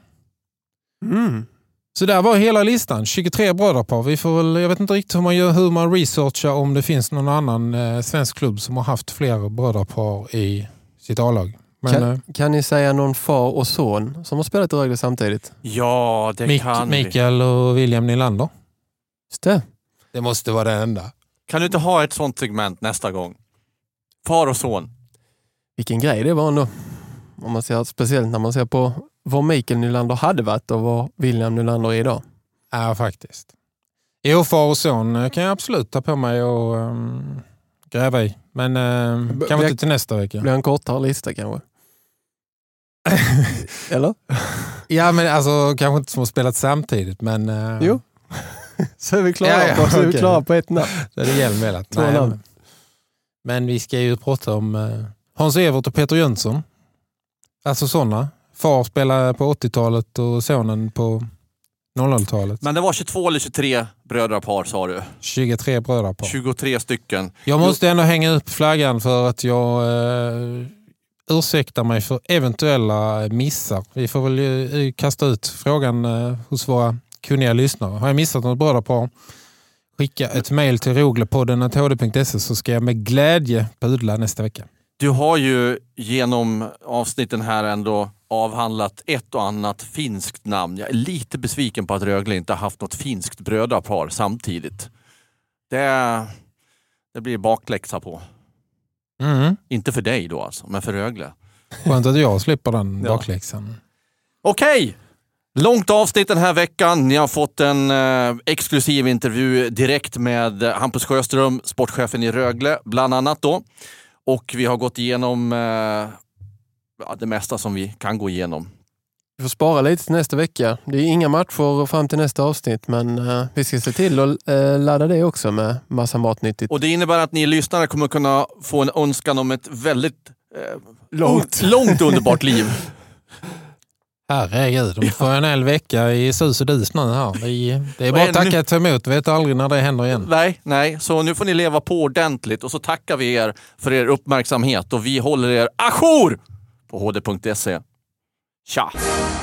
Speaker 3: Så där var hela listan. 23 bröderpar. Jag vet inte riktigt hur man researchar om det finns någon annan svensk klubb som har haft fler bröderpar i sitt A-lag. Men,
Speaker 2: kan ni säga någon far och son som har spelat i Rögle samtidigt?
Speaker 1: Ja, det kan vi.
Speaker 3: Mikael och William Nylander.
Speaker 2: Just det.
Speaker 3: Det måste vara det enda.
Speaker 1: Kan du inte ha ett sånt segment nästa gång? Far och son.
Speaker 2: Vilken grej det var ändå. Om man ser, speciellt när man ser på vad Mikael Nylander hade varit och vad William Nylander är idag.
Speaker 3: Ja, faktiskt. Jo, far och son kan jag absolut ta på mig och gräva i. Men kanske inte till nästa vecka.
Speaker 2: Blir en kortare lista kanske? Eller?
Speaker 3: Ja, men alltså kanske inte som har spelat samtidigt, men...
Speaker 2: Jo. Så är vi klara på ett namn.
Speaker 3: Det är det hjälm. Men vi ska ju prata om Hans Evert och Peter Jönsson. Alltså sådana. Far spelade på 80-talet och sonen på 00-talet.
Speaker 1: Men det var 22 eller 23 brödrapar sa du?
Speaker 3: 23 brödrapar.
Speaker 1: 23 stycken.
Speaker 3: Jag måste ändå hänga upp flaggan för att jag ursäktar mig för eventuella missar. Vi får väl kasta ut frågan hos våra kunniga lyssnare. Har jag missat något brödrapar? Skicka ett mejl till roglepodden@hd.se så ska jag med glädje pudla nästa vecka.
Speaker 1: Du har ju genom avsnitten här ändå avhandlat ett och annat finskt namn. Jag är lite besviken på att Rögle inte har haft något finskt brödrapar samtidigt. Det blir bakläxa på. Inte för dig då alltså, men för Rögle.
Speaker 3: Skönt att jag slipper den bakläxan.
Speaker 1: Okej! Långt avsnitt den här veckan. Ni har fått en exklusiv intervju direkt med Hampus Sjöström, sportchefen i Rögle, bland annat då. Och vi har gått igenom det mesta som vi kan gå igenom.
Speaker 2: Vi får spara lite till nästa vecka. Det är inga matcher fram till nästa avsnitt, men vi ska se till att ladda det också med massa matnyttigt.
Speaker 1: Och det innebär att ni lyssnare kommer kunna få en önskan om ett väldigt långt underbart liv.
Speaker 3: Herregud, de får en hel vecka i sus och dis nu här. Det är bara att tacka ta emot, vet aldrig när det händer igen.
Speaker 1: Nej, så nu får ni leva på ordentligt och så tackar vi er för er uppmärksamhet och vi håller er ajour på hd.se. Tja!